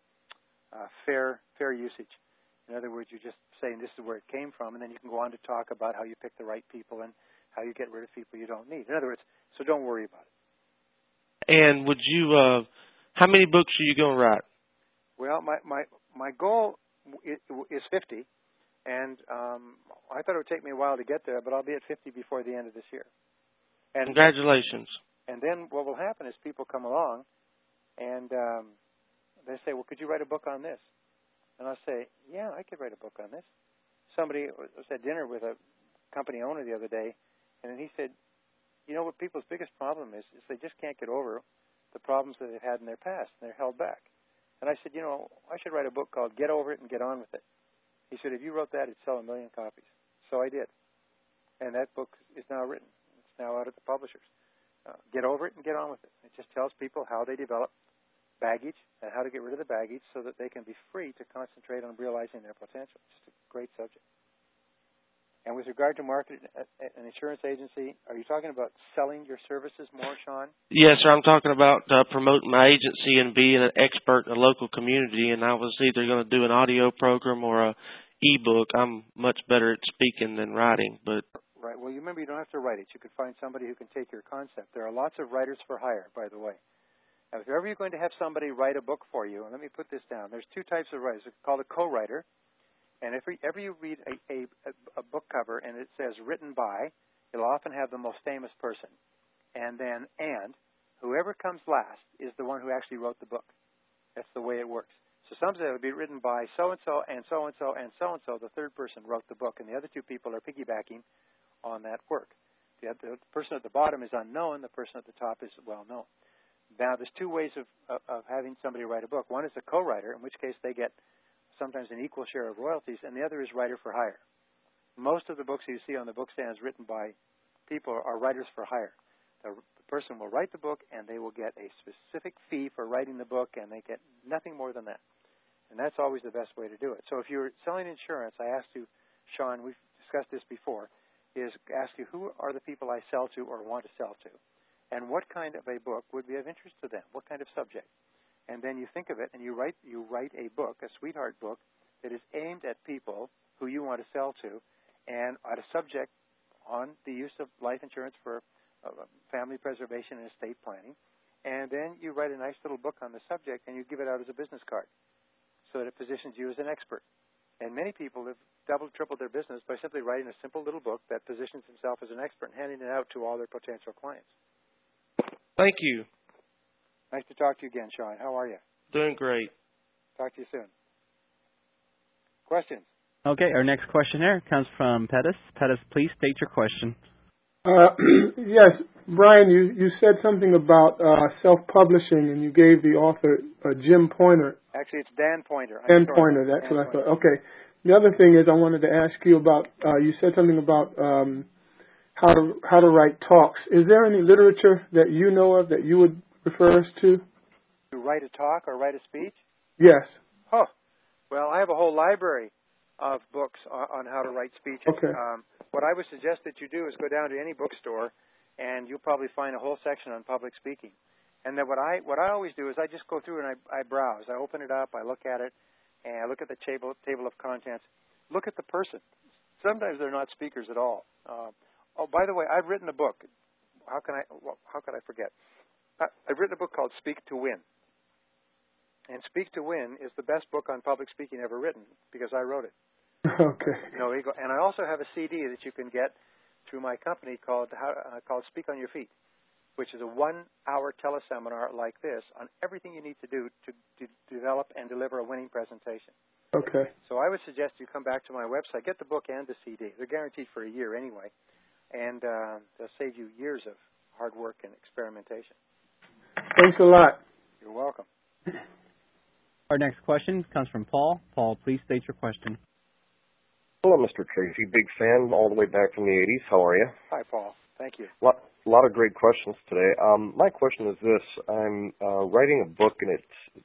fair usage. In other words, you're just saying this is where it came from, and then you can go on to talk about how you pick the right people and how you get rid of people you don't need. In other words, so don't worry about it. And would you, how many books are you going to write? Well, my goal is 50, and I thought it would take me a while to get there, but I'll be at 50 before the end of this year. And congratulations. And then what will happen is people come along, and they say, well, could you write a book on this? And I'll say, yeah, I could write a book on this. Somebody was at dinner with a company owner the other day, and then he said, you know what people's biggest problem is they just can't get over the problems that they've had in their past, and they're held back. And I said, you know, I should write a book called Get Over It and Get On With It. He said, if you wrote that, it'd sell 1 million copies. So I did. And that book is now written. It's now out at the publishers. Get Over It and Get On With It. It just tells people how they develop baggage and how to get rid of the baggage so that they can be free to concentrate on realizing their potential. It's just a great subject. And with regard to marketing an insurance agency, are you talking about selling your services more, Sean? Yes, sir. I'm talking about promoting my agency and being an expert in a local community, and I was either going to do an audio program or a e-book. I'm much better at speaking than writing, but... Right. Well, you remember, you don't have to write it. You can find somebody who can take your concept. There are lots of writers for hire, by the way. Now, if ever you're going to have somebody write a book for you, and let me put this down, there's two types of writers. It's called a co-writer. And if ever you read a book cover and it says written by, it'll often have the most famous person. And whoever comes last is the one who actually wrote the book. That's the way it works. So sometimes it will be written by so-and-so and so-and-so and so-and-so. The third person wrote the book, and the other two people are piggybacking on that work. The person at the bottom is unknown. The person at the top is well-known. Now, there's two ways of having somebody write a book. One is a co-writer, in which case they get sometimes an equal share of royalties, and the other is writer for hire. Most of the books you see on the book stands written by people are writers for hire. The person will write the book, and they will get a specific fee for writing the book, and they get nothing more than that. And that's always the best way to do it. So if you're selling insurance, I asked you, Sean, we've discussed this before, is ask you who are the people I sell to or want to sell to, and what kind of a book would be of interest to them, what kind of subject. And then you think of it, and you write a book, a sweetheart book, that is aimed at people who you want to sell to, and at a subject on the use of life insurance for family preservation and estate planning. And then you write a nice little book on the subject, and you give it out as a business card, so that it positions you as an expert. And many people have doubled, tripled their business by simply writing a simple little book that positions himself as an expert and handing it out to all their potential clients. Thank you. Nice to talk to you again, Sean. How are you? Doing great. Talk to you soon. Questions? Okay, our next questionnaire comes from Pettis. Pettis, please state your question. Yes, Brian, you said something about self-publishing, and you gave the author Jim Pointer. Actually, it's Dan Pointer. Dan Pointer, that's what I thought. Okay. The other thing is I wanted to ask you about, you said something about how to write talks. Is there any literature that you know of that you would refer us to? To write a talk or write a speech? Yes. Oh, well, I have a whole library of books on how to write speeches. Okay. What I would suggest that you do is go down to any bookstore, and you'll probably find a whole section on public speaking. And then what I always do is I just go through and I browse. I open it up, I look at it, and I look at the table of contents. Look at the person. Sometimes they're not speakers at all. Oh, by the way, I've written a book. How could I forget? I've written a book called Speak to Win. And Speak to Win is the best book on public speaking ever written because I wrote it. Okay. No ego. And I also have a CD that you can get through my company called Speak on Your Feet, which is a 1-hour teleseminar like this on everything you need to do to develop and deliver a winning presentation. Okay. So I would suggest you come back to my website, get the book and the CD. They're guaranteed for a year anyway, and they'll save you years of hard work and experimentation. Thanks a lot. You're welcome. Our next question comes from Paul. Paul, please state your question. Hello, Mr. Tracy. Big fan all the way back from the 80s. How are you? Hi, Paul. Thank you. A lot of great questions today. My question is this. I'm writing a book, and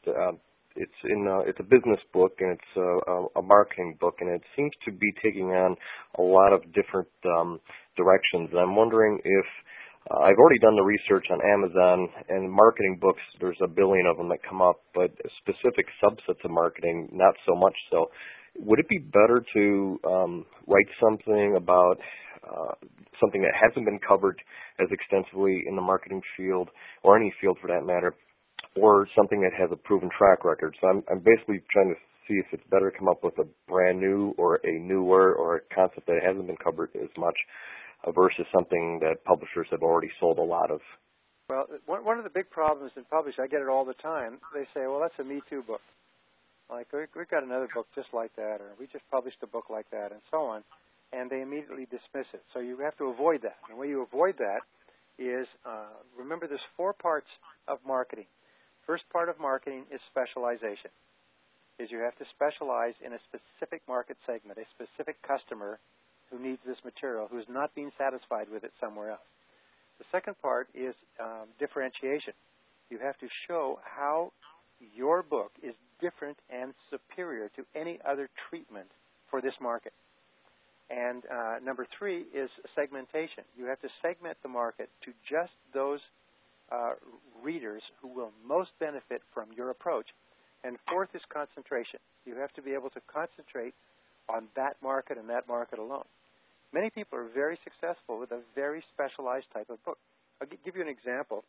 it's a business book, and it's a marketing book, and it seems to be taking on a lot of different directions. And I'm wondering if I've already done the research on Amazon, and marketing books, there's a billion of them that come up, but specific subsets of marketing, not so much so. Would it be better to write something about something that hasn't been covered as extensively in the marketing field, or any field for that matter, or something that has a proven track record. So I'm basically trying to see if it's better to come up with a brand new or a newer or a concept that hasn't been covered as much versus something that publishers have already sold a lot of. Well, one of the big problems in publishing, I get it all the time, they say, well, that's a Me Too book. Like, we've got another book just like that, or we just published a book like that, and so on, and they immediately dismiss it. So you have to avoid that. And the way you avoid that is, remember there's 4 parts of marketing. First part of marketing is specialization, is you have to specialize in a specific market segment, a specific customer who needs this material, who is not being satisfied with it somewhere else. The second part is differentiation. You have to show how your book is different and superior to any other treatment for this market. And number 3 is segmentation. You have to segment the market to just those readers who will most benefit from your approach. And 4th is concentration. You have to be able to concentrate on that market and that market alone. Many people are very successful with a very specialized type of book. I'll give you an example.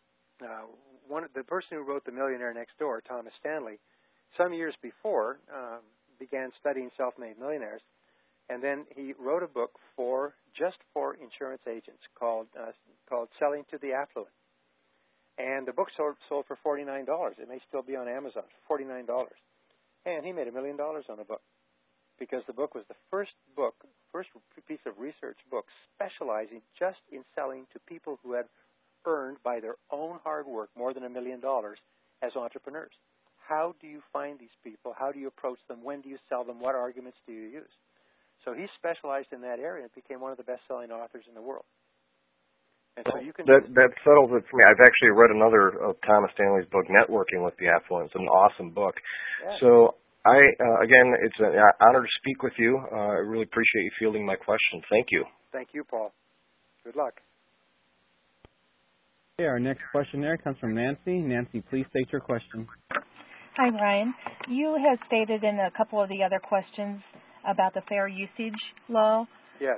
The person who wrote The Millionaire Next Door, Thomas Stanley, some years before began studying self-made millionaires, and then he wrote a book just for insurance agents called Selling to the Affluent. And the book sold for $49. It may still be on Amazon for $49. And he made $1 million on the book because the book was the first piece of research book specializing just in selling to people who had earned by their own hard work more than $1 million as entrepreneurs. How do you find these people? How do you approach them? When do you sell them? What arguments do you use? So he specialized in that area and became one of the best-selling authors in the world. And so you can that settles it for me. I've actually read another of Thomas Stanley's book, Networking with the Affluent. It's an awesome book. Yeah. So again, it's an honor to speak with you. I really appreciate you fielding my questions. Thank you. Thank you, Paul. Good luck. Okay, our next questionnaire comes from Nancy. Nancy, please state your question. Hi, Brian. You have stated in a couple of the other questions about the fair usage law. Yes.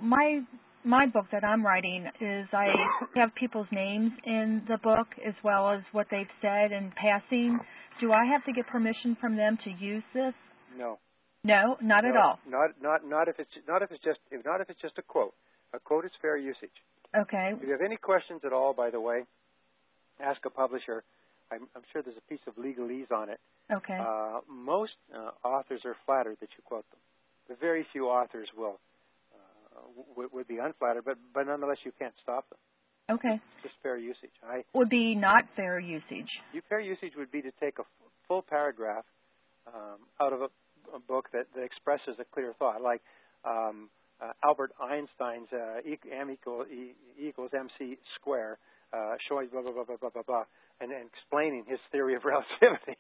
My book that I'm writing is I have people's names in the book as well as what they've said in passing. Do I have to get permission from them to use this? No. No, not at all. Not if it's just a quote. A quote is fair usage. Okay. If you have any questions at all, by the way, ask a publisher. I'm sure there's a piece of legalese on it. Okay. Most authors are flattered that you quote them. But very few authors would be unflattered, but nonetheless you can't stop them. Okay. It's just fair usage. Would be not fair usage. Fair usage would be to take a full paragraph out of a book that expresses a clear thought, like Albert Einstein's M equals MC square, showing blah, blah, blah, blah, blah, blah, blah, and explaining his theory of relativity.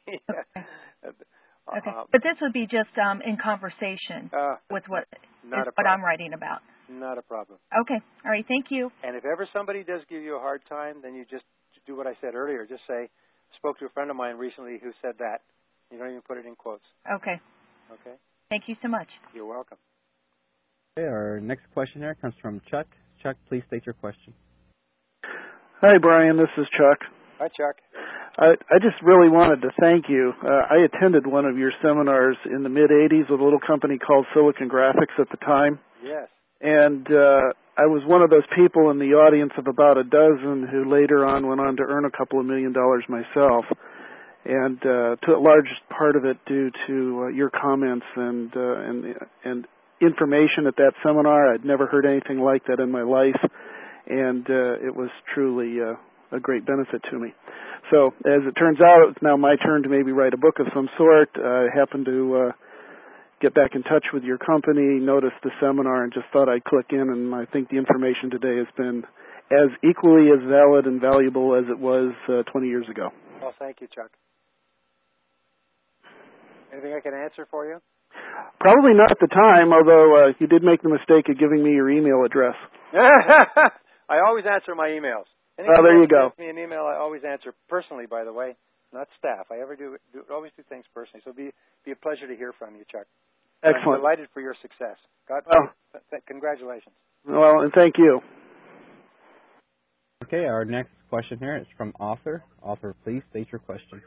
Okay. But this would be just in conversation with what I'm writing about. Not a problem. Okay. All right. Thank you. And if ever somebody does give you a hard time, then you just do what I said earlier. Just say, spoke to a friend of mine recently who said that. You don't even put it in quotes. Okay. Okay. Thank you so much. You're welcome. Okay, our next questionnaire comes from Chuck. Chuck, please state your question. Hi, Brian. This is Chuck. Hi, Chuck. I just really wanted to thank you. I attended one of your seminars in the mid-'80s with a little company called Silicon Graphics at the time. Yes. And I was one of those people in the audience of about a dozen who later on went on to earn a couple of $1 million myself. And to a large part of it due to your comments and information at that seminar. I'd never heard anything like that in my life. And it was truly a great benefit to me. So as it turns out, it's now my turn to maybe write a book of some sort. I happened to get back in touch with your company, noticed the seminar, and just thought I'd click in, and I think the information today has been as equally as valid and valuable as it was 20 years ago. Well, thank you, Chuck. Anything I can answer for you? Probably not at the time, although you did make the mistake of giving me your email address. I always answer my emails. There you go. Send me an email, I always answer personally, by the way, not staff. I always do things personally. So it'll be a pleasure to hear from you, Chuck. Excellent. I'm delighted for your success. Congratulations. Well, and thank you. Okay, our next question here is from Arthur. Arthur, please state your question.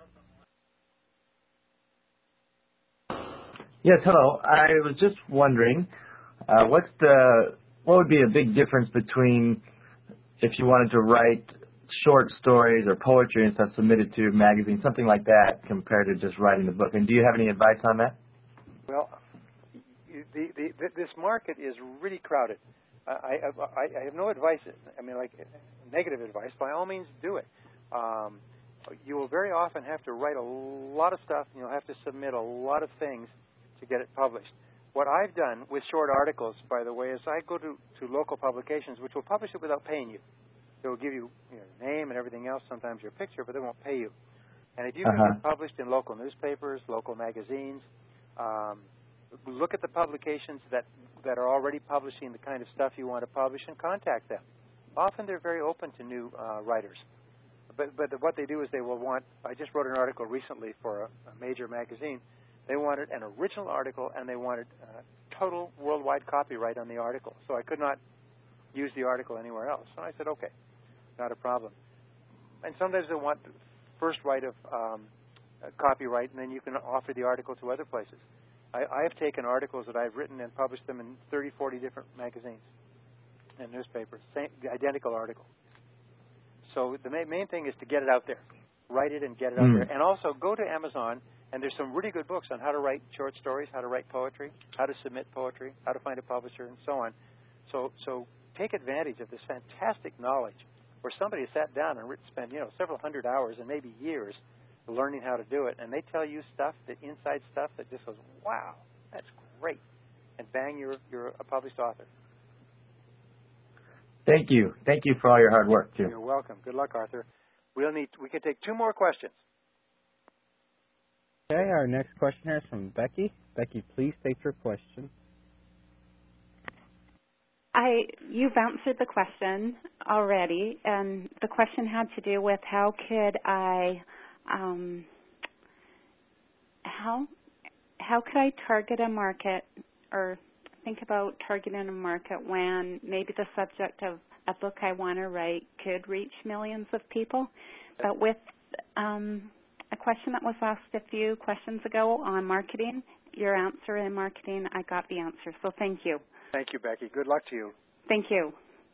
Yes, hello. I was just wondering, what would be a big difference between if you wanted to write short stories or poetry and stuff submitted to a magazine, something like that, compared to just writing the book? And do you have any advice on that? Well, this market is really crowded. I have no advice. I mean, like negative advice. By all means, do it. You will very often have to write a lot of stuff, and you'll have to submit a lot of things to get it published. What I've done with short articles, by the way, is I go to local publications which will publish it without paying you. They will give you your name and everything else, sometimes your picture, but they won't pay you. And if you can get published in local newspapers, local magazines, look at the publications that are already publishing the kind of stuff you want to publish and contact them. Often they're very open to new writers. But what they do is they will want, I just wrote an article recently for a major magazine. They wanted an original article, and they wanted total worldwide copyright on the article. So I could not use the article anywhere else. So I said, okay, not a problem. And sometimes they want first right of copyright, and then you can offer the article to other places. I have taken articles that I've written and published them in 30, 40 different magazines and newspapers, identical article. So the main thing is to get it out there. Write it and get it out there. And also go to Amazon, and there's some really good books on how to write short stories, how to write poetry, how to submit poetry, how to find a publisher, and so on. So take advantage of this fantastic knowledge where somebody sat down and spent several hundred hours and maybe years learning how to do it, and they tell you stuff, the inside stuff that just goes, wow, that's great, and bang, you're a published author. Thank you. Thank you for all your hard work, too. You're welcome. Good luck, Arthur. We can take 2 more questions. Okay, our next question here is from Becky. Becky, please state your question. You've answered the question already, and the question had to do with how could I target a market or think about targeting a market when maybe the subject of a book I want to write could reach millions of people. But with a question that was asked a few questions ago on marketing, your answer in marketing, I got the answer. So thank you. Thank you, Becky. Good luck to you. Thank you.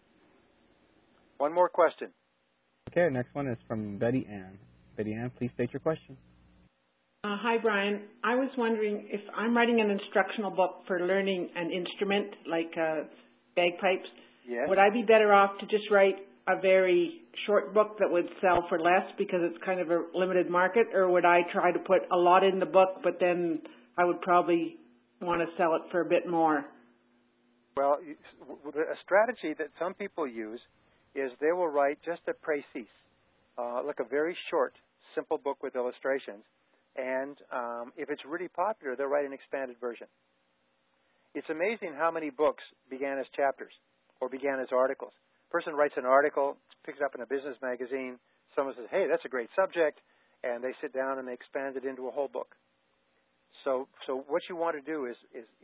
One more question. Okay, our next one is from Betty Ann. Betty Ann, please state your question. Hi, Brian. I was wondering if I'm writing an instructional book for learning an instrument like bagpipes, yes. Would I be better off to just write a very short book that would sell for less because it's kind of a limited market, or would I try to put a lot in the book, but then I would probably want to sell it for a bit more? Well, a strategy that some people use is they will write just a précis, like a very short, simple book with illustrations. And if it's really popular, they'll write an expanded version. It's amazing how many books began as chapters or began as articles. A person writes an article, picks it up in a business magazine, someone says, hey, that's a great subject, and they sit down and they expand it into a whole book. So what you want to do is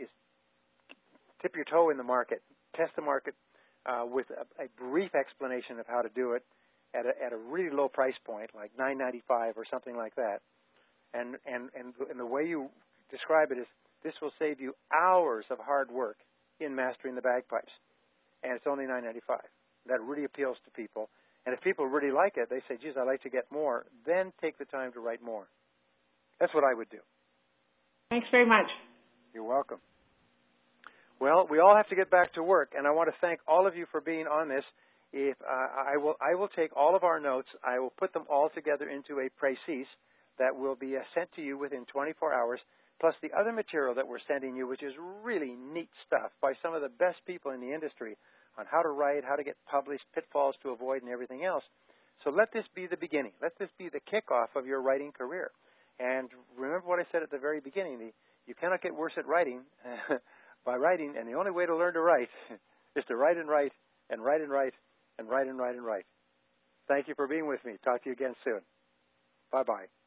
tip your toe in the market, test the market with a brief explanation of how to do it at a really low price point, like $9.95 or something like that. And the way you describe it is this will save you hours of hard work in mastering the bagpipes. And it's only $9.95. That really appeals to people. And if people really like it, they say, geez, I'd like to get more, then take the time to write more. That's what I would do. Thanks very much. You're welcome. Well, we all have to get back to work, and I want to thank all of you for being on this. If I will take all of our notes, I will put them all together into a précis that will be sent to you within 24 hours, plus the other material that we're sending you, which is really neat stuff by some of the best people in the industry on how to write, how to get published, pitfalls to avoid, and everything else. So let this be the beginning. Let this be the kickoff of your writing career. And remember what I said at the very beginning, you cannot get worse at writing by writing, and the only way to learn to write is to write and write and write and write and write and write and write. Thank you for being with me. Talk to you again soon. Bye-bye.